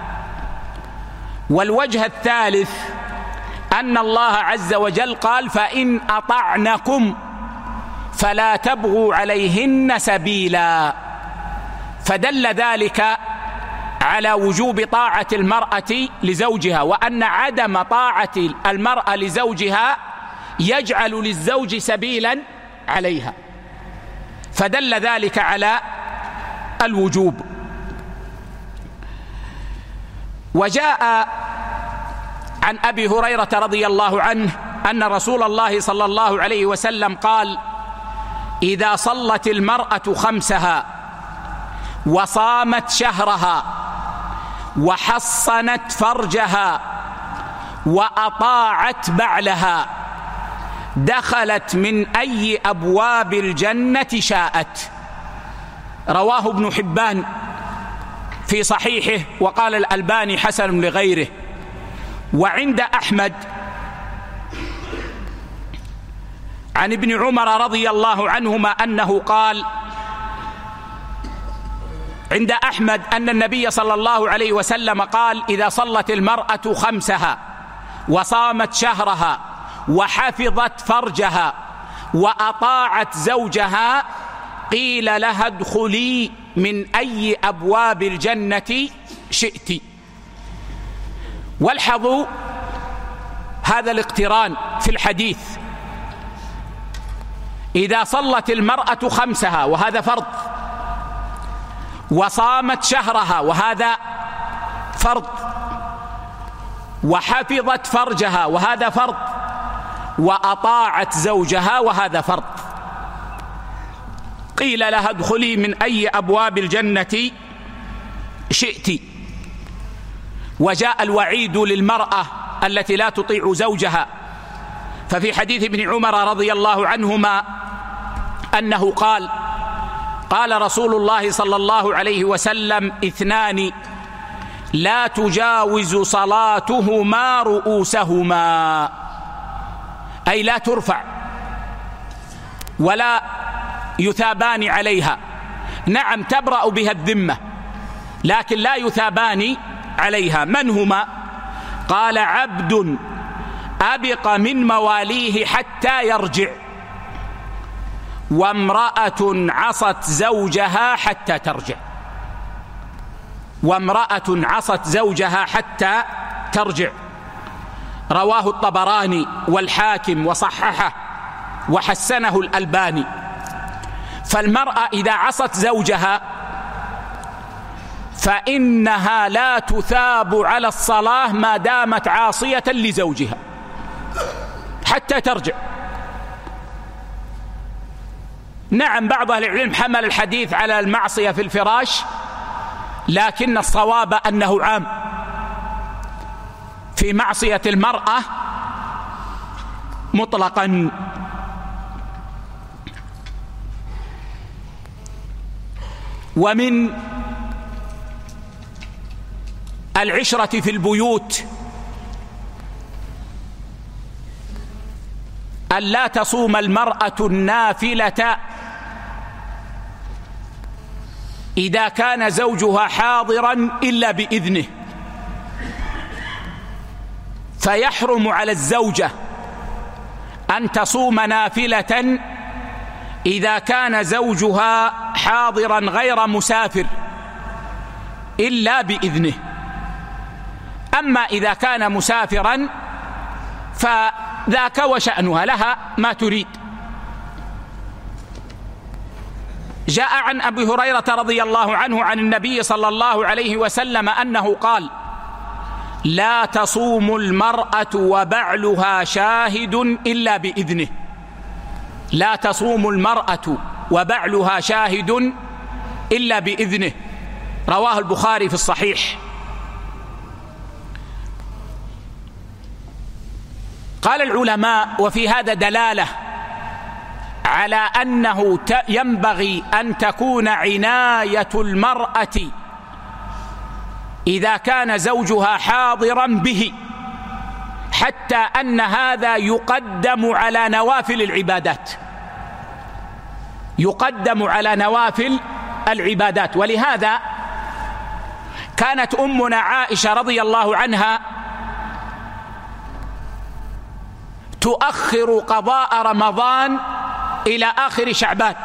والوجه الثالث أن الله عز وجل قال: فإن أطعنكم فلا تبغوا عليهن سبيلا، فدل ذلك على وجوب طاعة المرأة لزوجها، وأن عدم طاعة المرأة لزوجها يجعل للزوج سبيلا عليها، فدل ذلك على الوجوب. وجاء عن أبي هريرة رضي الله عنه أن رسول الله صلى الله عليه وسلم قال: إذا صلت المرأة خمسها وصامت شهرها وحصنت فرجها وأطاعت بعلها دخلت من أي أبواب الجنة شاءت. رواه ابن حبان في صحيحه، وقال الألباني حسن لغيره. وعند أحمد عن ابن عمر رضي الله عنهما أنه قال عند أحمد أن النبي صلى الله عليه وسلم قال: إذا صلت المرأة خمسها وصامت شهرها وحفظت فرجها وأطاعت زوجها قيل لها ادخلي من أي أبواب الجنة شئت. والحظوا هذا الاقتران في الحديث: إذا صلت المرأة خمسها وهذا فرض، وصامت شهرها وهذا فرض، وحفظت فرجها وهذا فرض، وأطاعت زوجها وهذا فرض، قيل لها ادخلي من أي أبواب الجنة شئت. وجاء الوعيد للمرأة التي لا تطيع زوجها، ففي حديث ابن عمر رضي الله عنهما أنه قال: قال رسول الله صلى الله عليه وسلم: اثنان لا تجاوز صلاتهما رؤوسهما، أي لا ترفع ولا يثابان عليها. نعم تبرأ بها الذمة لكن لا يثابان عليها. من هما؟ قال: عبد أبق من مواليه حتى يرجع، وامرأة عصت زوجها حتى ترجع. وامرأة عصت زوجها حتى ترجع. رواه الطبراني والحاكم وصححه وحسنه الألباني. فالمرأة إذا عصت زوجها فإنها لا تثاب على الصلاة ما دامت عاصية لزوجها حتى ترجع. نعم بعض أهل العلم حمل الحديث على المعصية في الفراش، لكن الصواب أنه عام في معصية المرأة مطلقا. ومن العشرة في البيوت أن لا تصوم المرأة النافلة إذا كان زوجها حاضرا إلا بإذنه، فيحرم على الزوجة أن تصوم نافلة إذا كان زوجها حاضرا غير مسافر إلا بإذنه. أما إذا كان مسافرا فذاك وشأنها، لها ما تريد. جاء عن أبي هريرة رضي الله عنه عن النبي صلى الله عليه وسلم أنه قال: لا تصوم المرأة وبعلها شاهد إلا بإذنه. لا تصوم المرأة وبعلها شاهد إلا بإذنه. رواه البخاري في الصحيح. قال العلماء: وفي هذا دلالة على أنه ينبغي أن تكون عناية المرأة إذا كان زوجها حاضرا به، حتى أن هذا يقدم على نوافل العبادات، يقدم على نوافل العبادات. ولهذا كانت أمنا عائشة رضي الله عنها تؤخر قضاء رمضان إلى آخر شعبان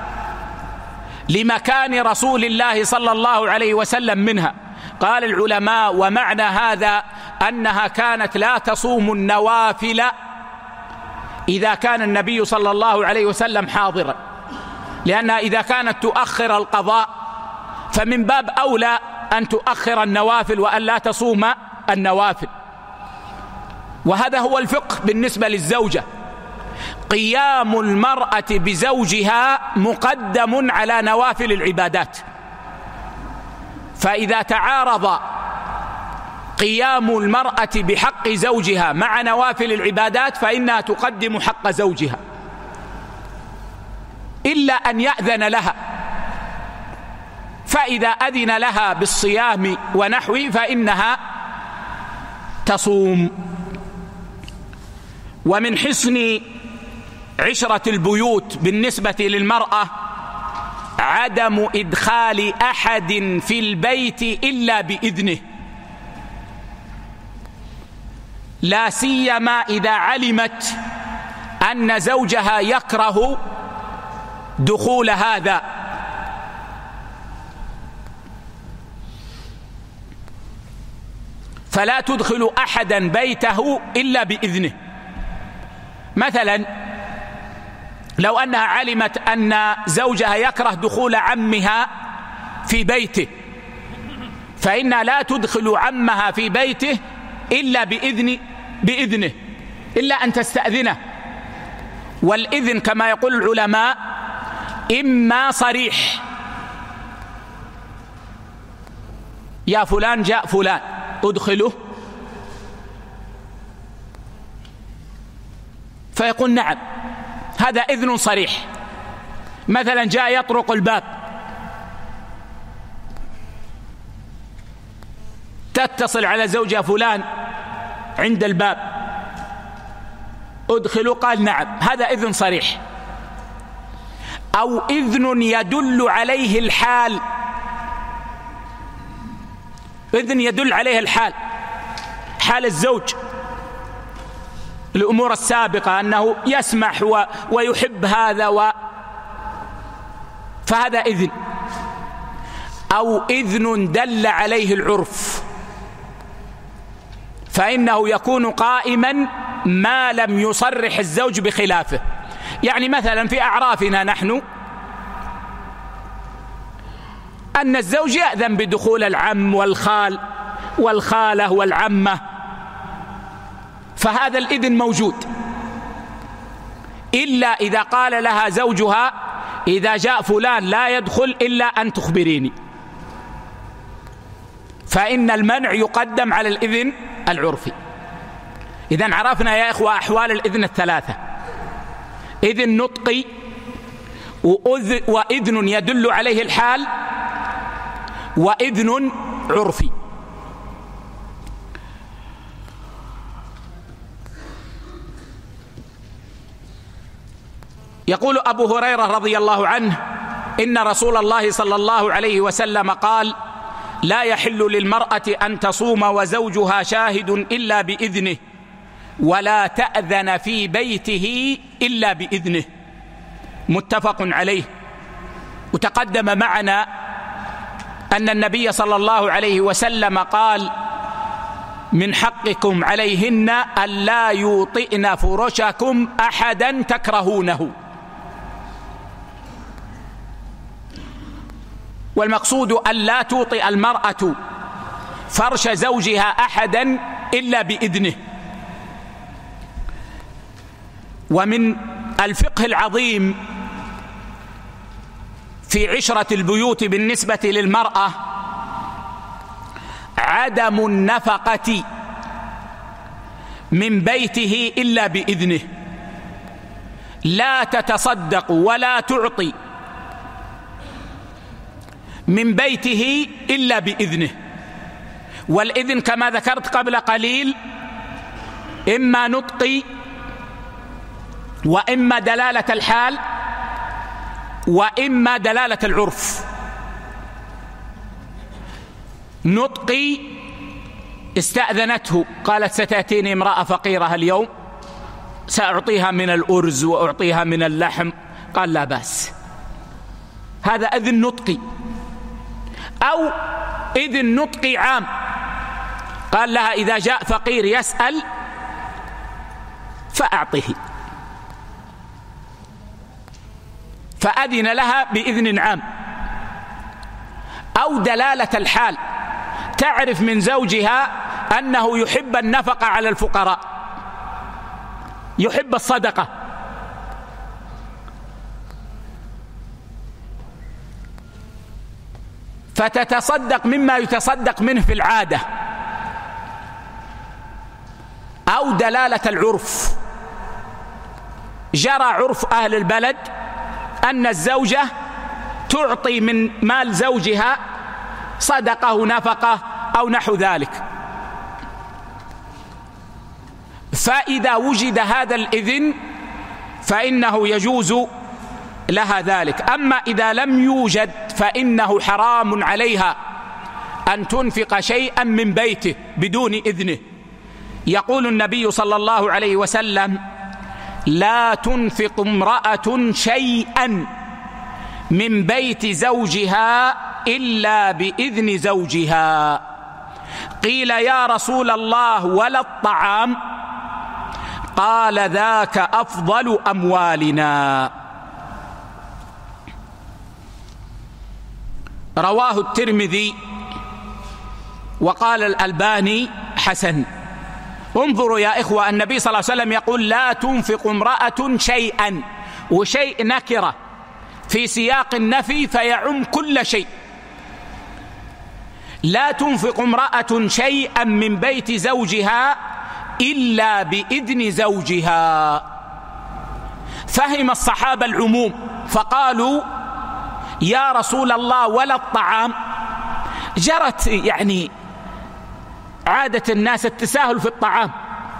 لمكان رسول الله صلى الله عليه وسلم منها. قال العلماء: ومعنى هذا أنها كانت لا تصوم النوافل إذا كان النبي صلى الله عليه وسلم حاضرا، لأنها إذا كانت تؤخر القضاء فمن باب أولى أن تؤخر النوافل وأن لا تصوم النوافل. وهذا هو الفقه بالنسبة للزوجة. قيام المرأة بزوجها مقدم على نوافل العبادات، فإذا تعارض قيام المرأة بحق زوجها مع نوافل العبادات فإنها تقدم حق زوجها، إلا أن يأذن لها، فإذا أذن لها بالصيام ونحوه فإنها تصوم. ومن حسن عشرة البيوت بالنسبة للمرأة عدم إدخال أحد في البيت إلا بإذنه، لا سيما إذا علمت أن زوجها يكره دخول هذا. فلا تدخل أحدا بيته إلا بإذنه. مثلا لو أنها علمت أن زوجها يكره دخول عمها في بيته فإنها لا تدخل عمها في بيته إلا بإذن بإذنه، إلا أن تستأذنه. والإذن كما يقول العلماء إما صريح، يا فلان جاء فلان أدخله، فيقول نعم، هذا إذن صريح. مثلا جاء يطرق الباب، تتصل على زوجها فلان عند الباب أدخله، قال نعم، هذا إذن صريح. أو إذن يدل عليه الحال، إذن يدل عليه الحال، حال الزوج، الأمور السابقة أنه يسمح و... ويحب هذا و... فهذا إذن. أو إذن دل عليه العرف، فإنه يكون قائما ما لم يصرح الزوج بخلافه. يعني مثلا في أعرافنا نحن أن الزوج يأذن بدخول العم والخال والخالة والعمة، فهذا الإذن موجود، إلا إذا قال لها زوجها إذا جاء فلان لا يدخل إلا أن تخبريني، فإن المنع يقدم على الإذن العرفي. إذن عرفنا يا إخوة أحوال الإذن الثلاثة: إذن نطقي، وإذن يدل عليه الحال، وإذن عرفي. يقول أبو هريرة رضي الله عنه إن رسول الله صلى الله عليه وسلم قال: لا يحل للمرأة أن تصوم وزوجها شاهد إلا بإذنه، ولا تأذن في بيته إلا بإذنه. متفق عليه. وتقدم معنا أن النبي صلى الله عليه وسلم قال: من حقكم عليهن ألا يوطئن فرشكم أحدا تكرهونه. والمقصود أن لا توطئ المرأة فرش زوجها أحدا إلا بإذنه. ومن الفقه العظيم في عشرة البيوت بالنسبة للمرأة عدم النفقة من بيته إلا بإذنه، لا تتصدق ولا تعطي من بيته إلا بإذنه. والإذن كما ذكرت قبل قليل إما نطقي، وإما دلالة الحال، وإما دلالة العرف. نطقي استأذنته، قالت: ستأتيني امرأة فقيرة اليوم سأعطيها من الأرز وأعطيها من اللحم، قال: لا بأس، هذا إذن نطقي. أو إذن نطقي عام، قال لها: إذا جاء فقير يسأل فأعطه، فأذن لها بإذن عام. أو دلالة الحال، تعرف من زوجها أنه يحب النفقة على الفقراء، يحب الصدقة، فتتصدق مما يتصدق منه في العادة أو دلالة العرف. جرى عرف أهل البلد أن الزوجة تعطي من مال زوجها صدقة نفقة أو نحو ذلك، فإذا وجد هذا الإذن فإنه يجوز لها ذلك. أما إذا لم يوجد فإنه حرام عليها أن تنفق شيئا من بيته بدون إذنه. يقول النبي صلى الله عليه وسلم: لا تنفق امرأة شيئا من بيت زوجها إلا بإذن زوجها. قيل: يا رسول الله ولا الطعام؟ قال: ذاك أفضل أموالنا. رواه الترمذي وقال الألباني حسن. انظروا يا إخوة، النبي صلى الله عليه وسلم يقول: لا تنفق امرأة شيئا، وشيء نكرة في سياق النفي فيعم كل شيء. لا تنفق امرأة شيئا من بيت زوجها إلا بإذن زوجها. فهم الصحابة العموم فقالوا: يا رسول الله ولا الطعام؟ جرت يعني عادة الناس التساهل في الطعام.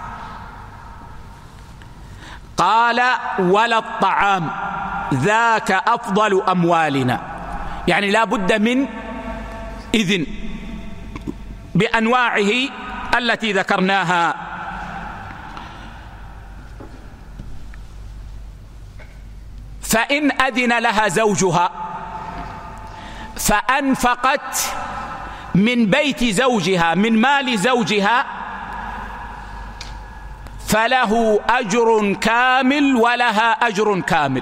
قال: ولا الطعام، ذاك أفضل أموالنا، يعني لا بد من إذن بأنواعه التي ذكرناها. فإن أذن لها زوجها فأنفقت من بيت زوجها من مال زوجها فله أجر كامل ولها أجر كامل،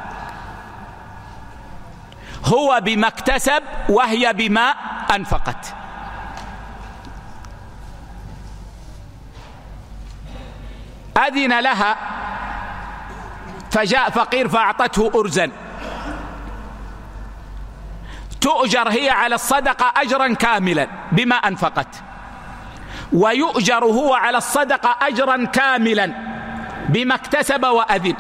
هو بما اكتسب وهي بما أنفقت. أذن لها فجاء فقير فأعطته أرزا، تؤجر هي على الصدقة أجرا كاملا بما أنفقت، ويؤجر هو على الصدقة أجرا كاملا بما اكتسب وأذن.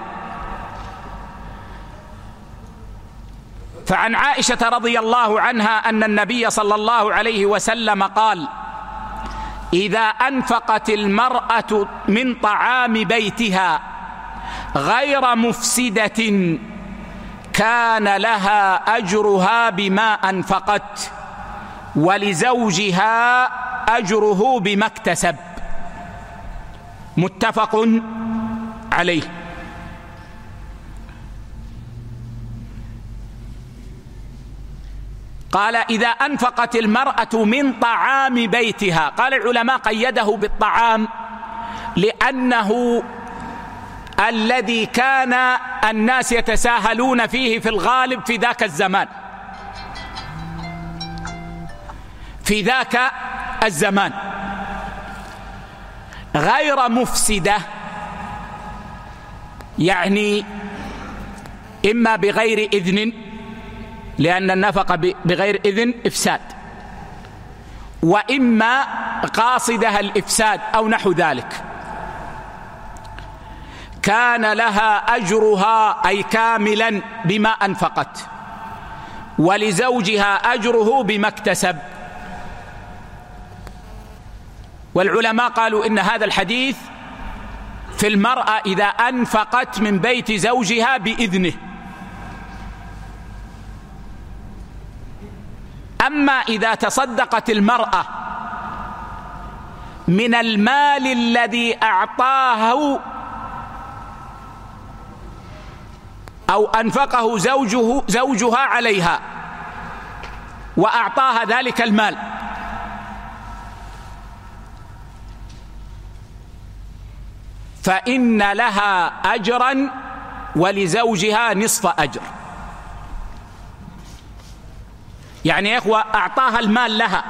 فعن عائشة رضي الله عنها أن النبي صلى الله عليه وسلم قال: إذا أنفقت المرأة من طعام بيتها غير مفسدة كان لها أجرها بما أنفقت، ولزوجها أجره بما اكتسب. متفق عليه. قال: إذا أنفقت المرأة من طعام بيتها. قال العلماء قيده بالطعام لأنه الذي كان الناس يتساهلون فيه في الغالب في ذاك الزمان في ذاك الزمان غير مفسدة، يعني إما بغير إذن، لأن النفقة بغير إذن إفساد، وإما قاصدها الإفساد أو نحو ذلك. كان لها أجرها أي كاملا بما أنفقت، ولزوجها أجره بما اكتسب. والعلماء قالوا إن هذا الحديث في المرأة إذا أنفقت من بيت زوجها بإذنه. أما إذا تصدقت المرأة من المال الذي أعطاه أو أنفقه زوجه زوجها عليها وأعطاها ذلك المال، فإن لها أجرا ولزوجها نصف أجر. يعني يا إخوة أعطاها المال لها،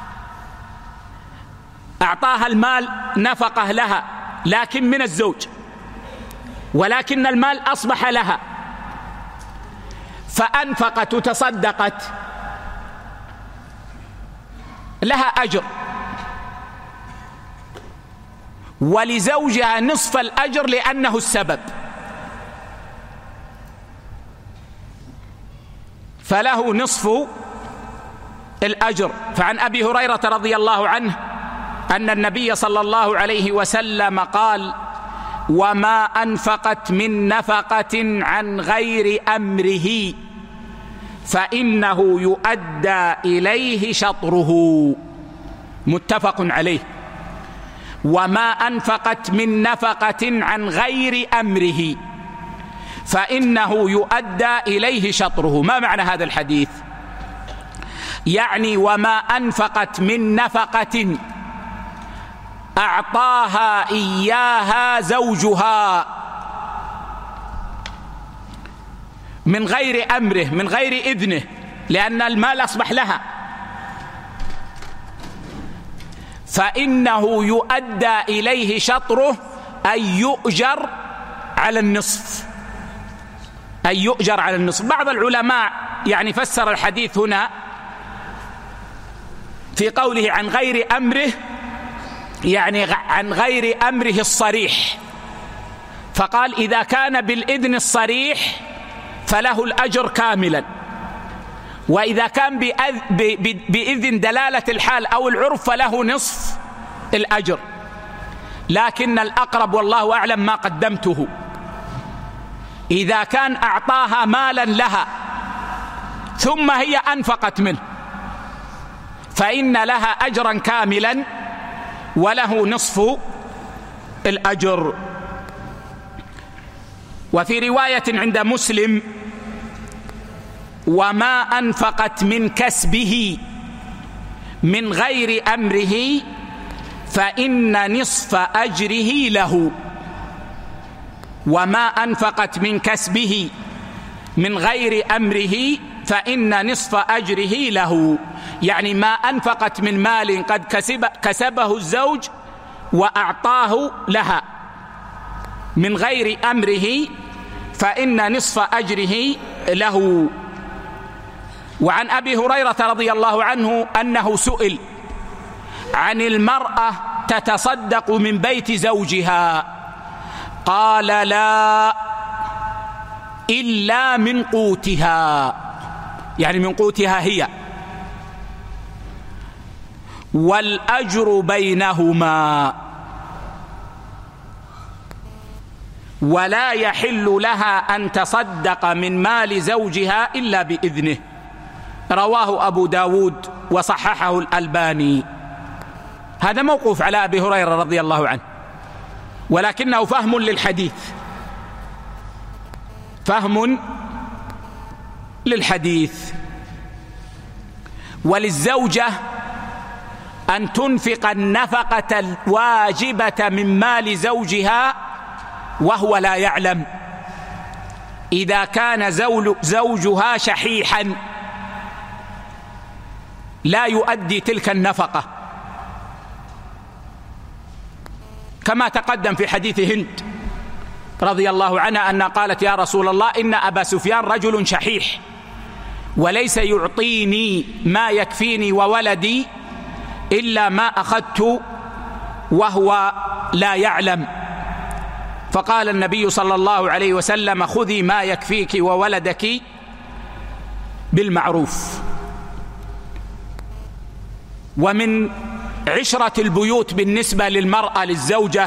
أعطاها المال نفقه لها، لكن من الزوج، ولكن المال أصبح لها، فأنفقت وتصدقت، لها أجر، ولزوجها نصف الأجر لأنه السبب، فله نصف الأجر. فعن أبي هريرة رضي الله عنه أن النبي صلى الله عليه وسلم قال: وما أنفقت من نفقة عن غير أمره فإنه يؤدى إليه شطره. متفق عليه. وما أنفقت من نفقة عن غير أمره فإنه يؤدى إليه شطره. ما معنى هذا الحديث؟ يعني وما أنفقت من نفقة أعطاها إياها زوجها من غير أمره، من غير إذنه، لأن المال أصبح لها، فإنه يؤدى إليه شطره، أي يؤجر على النصف، أي يؤجر على النصف. بعض العلماء يعني فسر الحديث هنا في قوله عن غير أمره، يعني عن غير أمره الصريح، فقال إذا كان بالإذن الصريح فله الأجر كاملا، وإذا كان بإذن دلالة الحال أو العرف فله نصف الأجر. لكن الأقرب والله أعلم ما قدمته، إذا كان أعطاها مالا لها ثم هي أنفقت منه فإن لها أجرا كاملا وله نصف الأجر. وفي رواية عند مسلم: وما أنفقت من كسبه من غير أمره فإن نصف أجره له. وما أنفقت من كسبه من غير أمره فإن نصف أجره له، يعني ما أنفقت من مال قد كسب كسبه الزوج وأعطاه لها من غير أمره فإن نصف أجره له. وعن أبي هريرة رضي الله عنه أنه سئل عن المرأة تتصدق من بيت زوجها، قال: لا، إلا من قوتها، يعني من قوتها هي، والأجر بينهما، ولا يحل لها أن تصدق من مال زوجها إلا بإذنه. رواه أبو داود وصححه الألباني. هذا موقوف على أبي هريرة رضي الله عنه، ولكنه فهم للحديث، فهم للحديث. وللزوجة أن تنفق النفقة الواجبة من مال زوجها وهو لا يعلم، إذا كان زوجها شحيحا لا يؤدي تلك النفقة، كما تقدم في حديث هند رضي الله عنها أنها قالت: يا رسول الله، إن أبا سفيان رجل شحيح وليس يعطيني ما يكفيني وولدي إلا ما أخذت وهو لا يعلم. فقال النبي صلى الله عليه وسلم: خذي ما يكفيك وولدك بالمعروف. ومن عشرة البيوت بالنسبة للمرأة للزوجة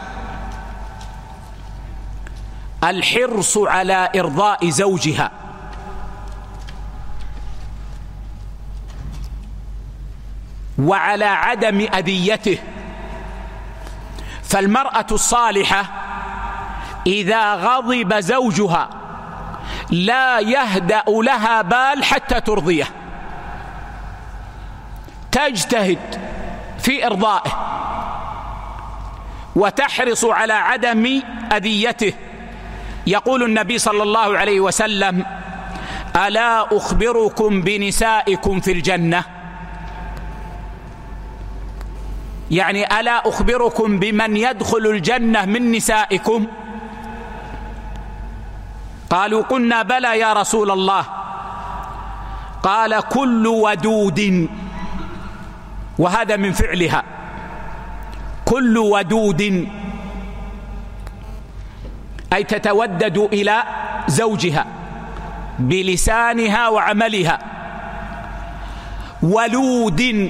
الحرص على إرضاء زوجها، وعلى عدم أذيته. فالمرأة الصالحة إذا غضب زوجها لا يهدأ لها بال حتى ترضيه، تجتهد في إرضائه وتحرص على عدم أذيته. يقول النبي صلى الله عليه وسلم: ألا أخبركم بنسائكم في الجنة؟ يعني ألا أخبركم بمن يدخل الجنة من نسائكم؟ قالوا قلنا بلى يا رسول الله. قال كل ودود، وهذا من فعلها، كل ودود أي تتودد إلى زوجها بلسانها وعملها. ولود،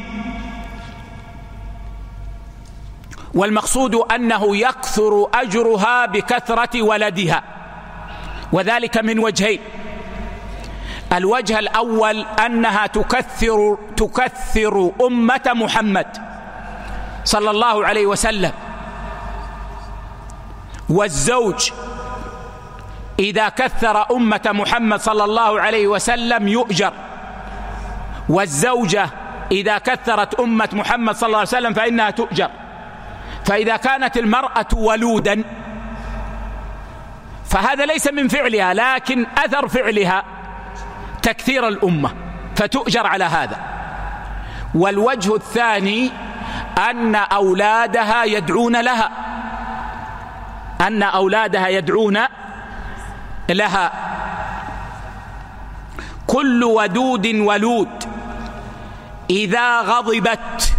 والمقصود أنه يكثر أجرها بكثرة ولدها، وذلك من وجهين. الوجه الأول أنها تكثر تكثر أمة محمد صلى الله عليه وسلم، والزوج إذا كثر أمة محمد صلى الله عليه وسلم يؤجر، والزوجة إذا كثرت أمة محمد صلى الله عليه وسلم فإنها تؤجر. فإذا كانت المرأة ولودا فهذا ليس من فعلها، لكن أثر فعلها تكثير الأمة فتؤجر على هذا. والوجه الثاني أن أولادها يدعون لها، أن أولادها يدعون لها. كل ودود ولود إذا غضبت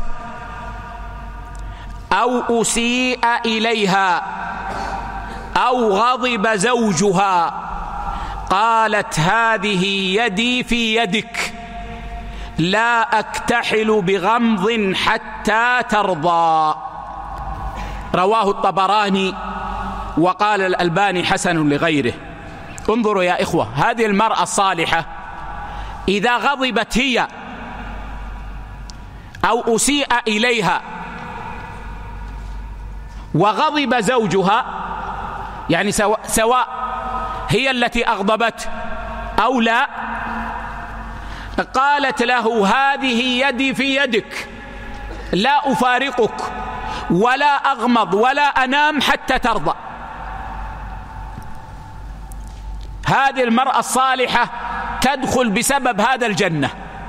أو أسيء إليها أو غضب زوجها قالت هذه يدي في يدك لا أكتحل بغمض حتى ترضى. رواه الطبراني وقال الألباني حسن لغيره. انظروا يا إخوة، هذه المرأة الصالحة إذا غضبت هي أو أسيء إليها وغضب زوجها، يعني سواء, سواء هي التي أغضبت أو لا، قالت له هذه يدي في يدك لا أفارقك ولا أغمض ولا أنام حتى ترضى. هذه المرأة الصالحة تدخل بسبب هذا الجنة.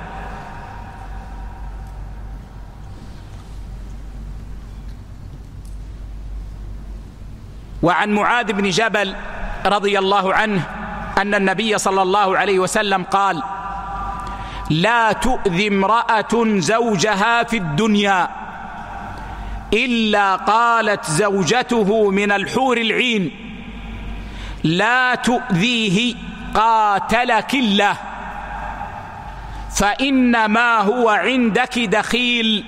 وعن معاذ بن جبل رضي الله عنه أن النبي صلى الله عليه وسلم قال لا تؤذي امرأة زوجها في الدنيا إلا قالت زوجته من الحور العين لا تؤذيه قاتلك الله فإنما هو عندك دخيل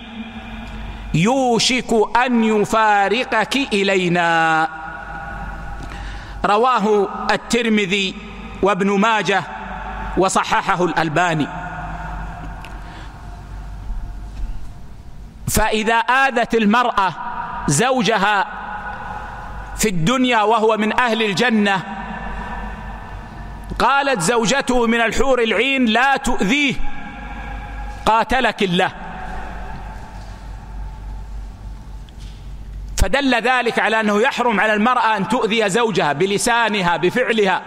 يوشك أن يفارقك إلينا. رواه الترمذي وابن ماجه وصححه الألباني. فإذا آذت المرأة زوجها في الدنيا وهو من أهل الجنة قالت زوجته من الحور العين لا تؤذيه قاتلك الله. فدل ذلك على أنه يحرم على المرأة أن تؤذي زوجها بلسانها بفعلها.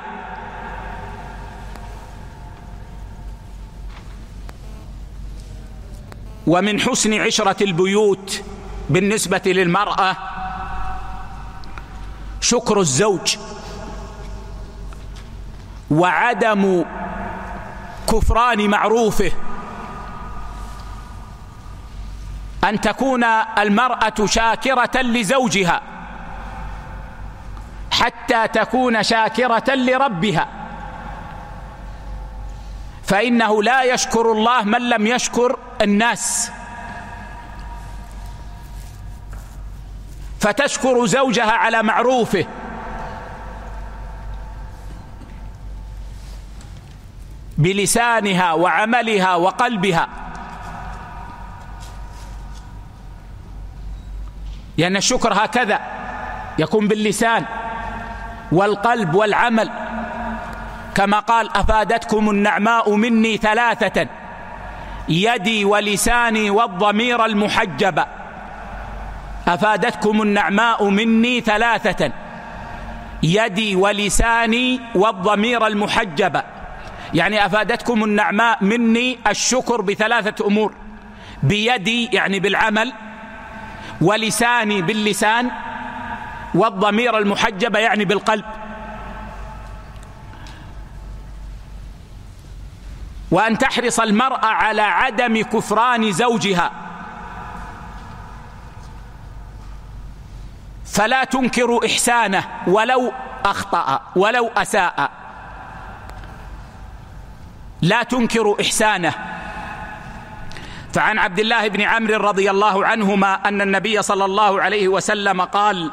ومن حسن عشرة البيوت بالنسبة للمرأة شكر الزوج وعدم كفران معروفه، أن تكون المرأة شاكرة لزوجها حتى تكون شاكرة لربها، فإنه لا يشكر الله من لم يشكر الناس. فتشكر زوجها على معروفه بلسانها وعملها وقلبها، لأن الشكر هكذا يكون باللسان والقلب والعمل، كما قال أفادتكم النعماء مني ثلاثة يدي ولساني والضمير المحجبة. أفادتكم النعماء مني ثلاثة يدي ولساني والضمير المحجبة، يعني أفادتكم النعماء مني الشكر بثلاثة أمور: بيدي يعني بالعمل، ولساني باللسان، والضمير المحجبة يعني بالقلب. وأن تحرص المرأة على عدم كفران زوجها، فلا تنكر إحسانه ولو أخطأ ولو أساء، لا تنكر إحسانه. فعن عبد الله بن عمرو رضي الله عنهما أن النبي صلى الله عليه وسلم قال: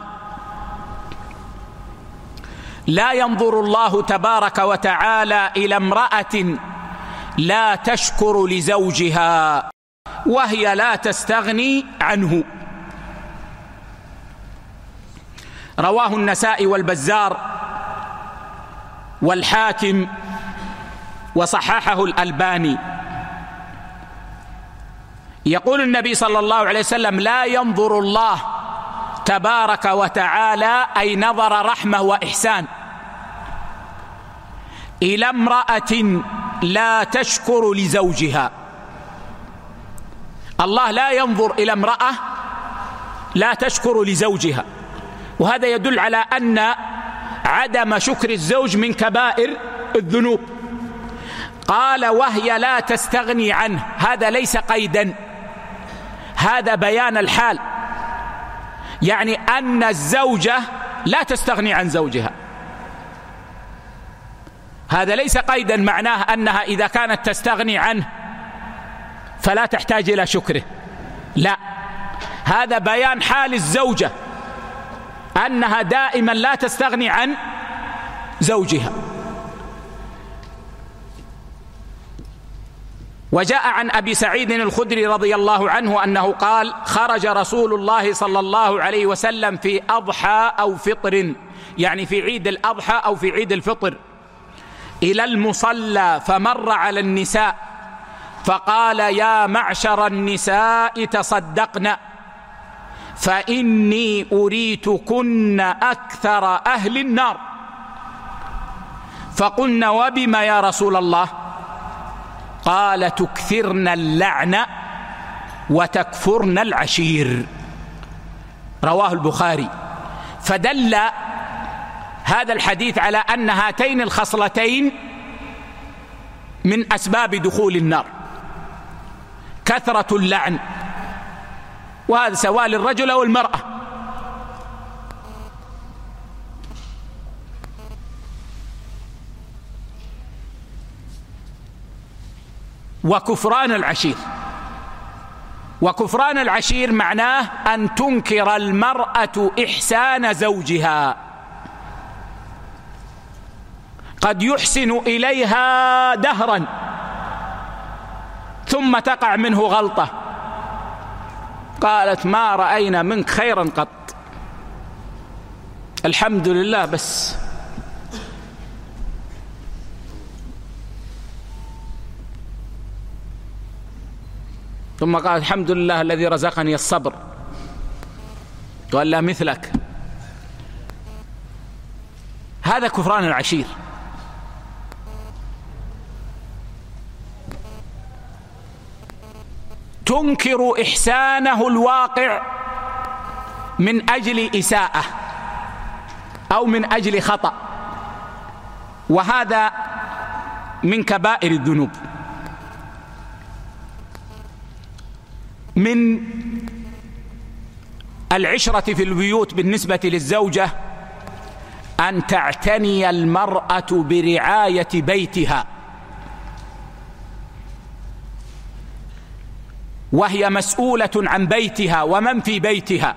لا ينظر الله تبارك وتعالى إلى امرأة لا تشكر لزوجها وهي لا تستغني عنه. رواه النسائي والبزار والحاكم وصححه الألباني. يقول النبي صلى الله عليه وسلم: لا ينظر الله تبارك وتعالى، أي نظر رحمة وإحسان، إلى امرأة لا تشكر لزوجها. الله لا ينظر إلى امرأة لا تشكر لزوجها، وهذا يدل على أن عدم شكر الزوج من كبائر الذنوب. قال: وهي لا تستغني عنه، هذا ليس قيدا، هذا بيان الحال، يعني أن الزوجة لا تستغني عن زوجها. هذا ليس قيدا معناه أنها إذا كانت تستغني عنه فلا تحتاج إلى شكره، لا، هذا بيان حال الزوجة أنها دائما لا تستغني عن زوجها. وجاء عن أبي سعيد الخدري رضي الله عنه أنه قال: خرج رسول الله صلى الله عليه وسلم في أضحى أو فطر، يعني في عيد الأضحى أو في عيد الفطر، إلى المصلى، فمر على النساء فقال: يا معشر النساء تصدقن فإني أريتكن أكثر أهل النار. فقلن: وبما يا رسول الله؟ قال: تكثرن اللعن وتكفرن العشير. رواه البخاري. فدل هذا الحديث على أن هاتين الخصلتين من أسباب دخول النار، كثرة اللعن، وهذا سواء للرجل أو المرأة. وكفران العشير، وكفران العشير معناه أن تنكر المرأة إحسان زوجها، قد يحسن إليها دهرا ثم تقع منه غلطة، قالت: ما رأينا منك خيرا قط، الحمد لله بس. ثم قال: الحمد لله الذي رزقني الصبر، قال: لا مثلك. هذا كفران العشير. تنكر إحسانه الواقع من أجل إساءة أو من أجل خطأ، وهذا من كبائر الذنوب. من العشرة في البيوت بالنسبة للزوجة أن تعتني المرأة برعاية بيتها، وهي مسؤولة عن بيتها ومن في بيتها.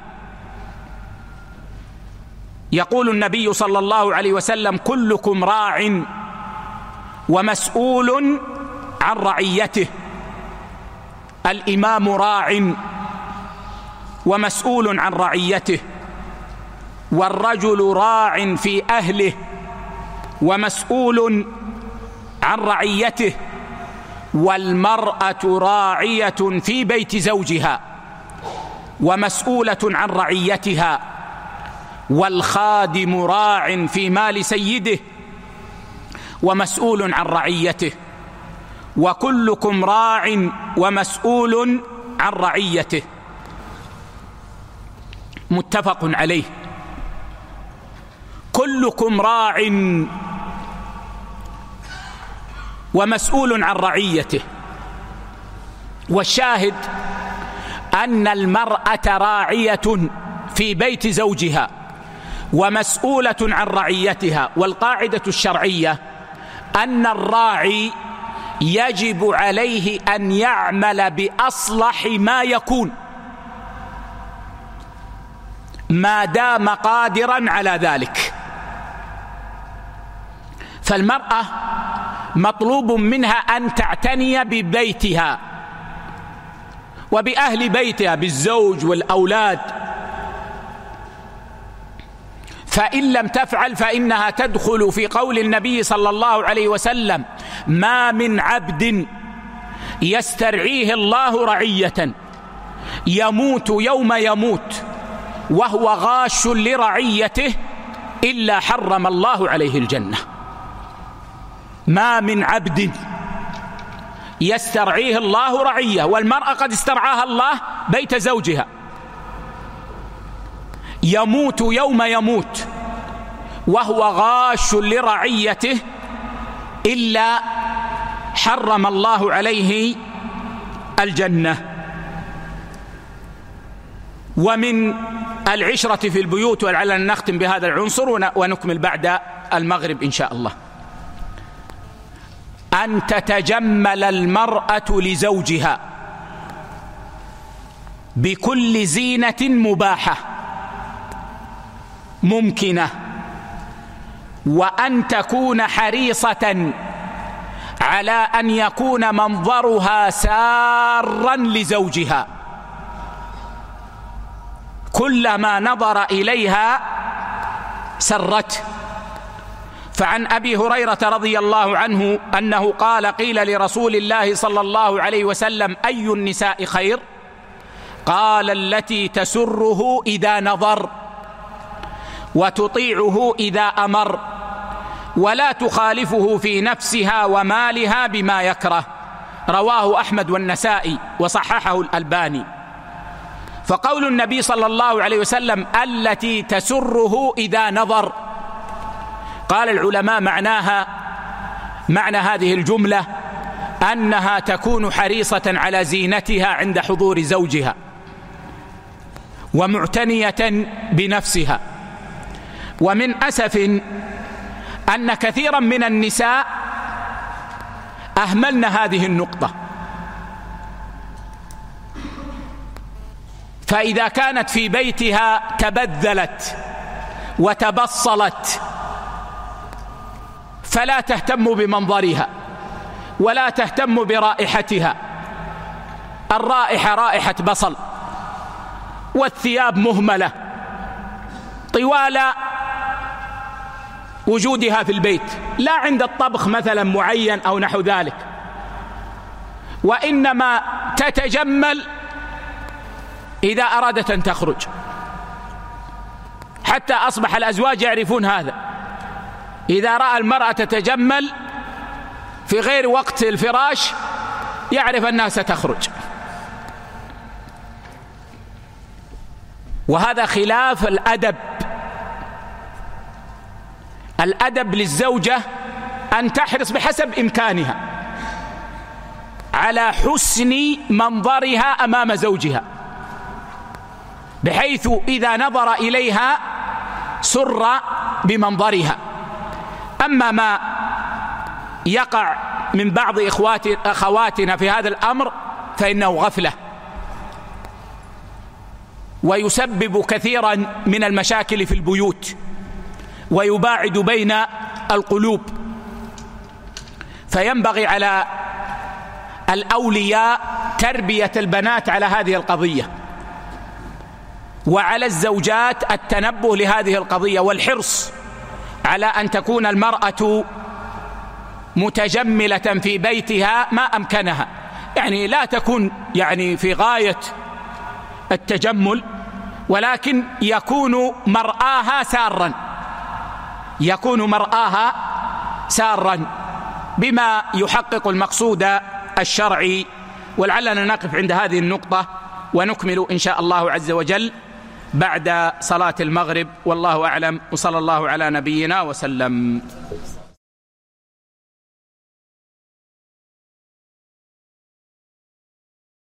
يقول النبي صلى الله عليه وسلم: كلكم راع ومسؤول عن رعيته. الإمام راع ومسؤول عن رعيته، والرجل راع في أهله ومسؤول عن رعيته، والمرأة راعية في بيت زوجها ومسؤولة عن رعيتها، والخادم راع في مال سيده ومسؤول عن رعيته، وكلكم راع ومسؤول عن رعيته. متفق عليه. ومسؤول عن رعيته. والشاهد أن المرأة راعية في بيت زوجها ومسؤولة عن رعيتها. والقاعدة الشرعية أن الراعي يجب عليه أن يعمل بأصلح ما يكون ما دام قادرا على ذلك. فالمرأة مطلوب منها أن تعتني ببيتها وبأهل بيتها بالزوج والأولاد، فإن لم تفعل فإنها تدخل في قول النبي صلى الله عليه وسلم: ما من عبد يسترعيه الله رعية يموت يوم يموت وهو غاش لرعيته إلا حرم الله عليه الجنة. ما من عبد يسترعيه الله رعية، والمرأة قد استرعاها الله بيت زوجها، يموت يوم يموت وهو غاش لرعيته إلا حرم الله عليه الجنة. ومن العشرة في البيوت، ولعلنا نختم بهذا العنصر ونكمل بعد المغرب إن شاء الله، أن تتجمل المرأة لزوجها بكل زينة مباحة ممكنة، وأن تكون حريصة على أن يكون منظرها سارا لزوجها، كلما نظر إليها سرته. فعن أبي هريرة رضي الله عنه أنه قال: قيل لرسول الله صلى الله عليه وسلم: أي النساء خير؟ قال: التي تسره إذا نظر وتطيعه إذا أمر ولا تخالفه في نفسها ومالها بما يكره. رواه أحمد والنسائي وصححه الألباني. فقول النبي صلى الله عليه وسلم: التي تسره إذا نظر، قال العلماء معناها معنى هذه الجملة أنها تكون حريصة على زينتها عند حضور زوجها ومعتنية بنفسها. ومن أسف أن كثيرا من النساء أهملن هذه النقطة، فإذا كانت في بيتها تبذلت وتبصلت فلا تهتم بمنظرها ولا تهتم برائحتها. الرائحة رائحة بصل، والثياب مهملة طوال وجودها في البيت، لا عند الطبخ مثلا معين أو نحو ذلك، وإنما تتجمل إذا أرادت أن تخرج. حتى أصبح الأزواج يعرفون هذا، إذا رأى المرأة تتجمل في غير وقت الفراش يعرف أنها ستخرج. وهذا خلاف الأدب. الأدب للزوجة أن تحرص بحسب إمكانها على حسن منظرها أمام زوجها، بحيث إذا نظر إليها سر بمنظرها. أما ما يقع من بعض أخواتنا في هذا الأمر فإنه غفلة، ويسبب كثيرا من المشاكل في البيوت ويباعد بين القلوب. فينبغي على الأولياء تربية البنات على هذه القضية، وعلى الزوجات التنبه لهذه القضية والحرص على أن تكون المرأة متجملة في بيتها ما أمكنها. يعني لا تكون يعني في غاية التجمل، ولكن يكون مرآها سارا يكون مرآها سارا بما يحقق المقصود الشرعي. ولعلنا نقف عند هذه النقطة ونكمل إن شاء الله عز وجل بعد صلاة المغرب، والله أعلم، وصلى الله على نبينا وسلم.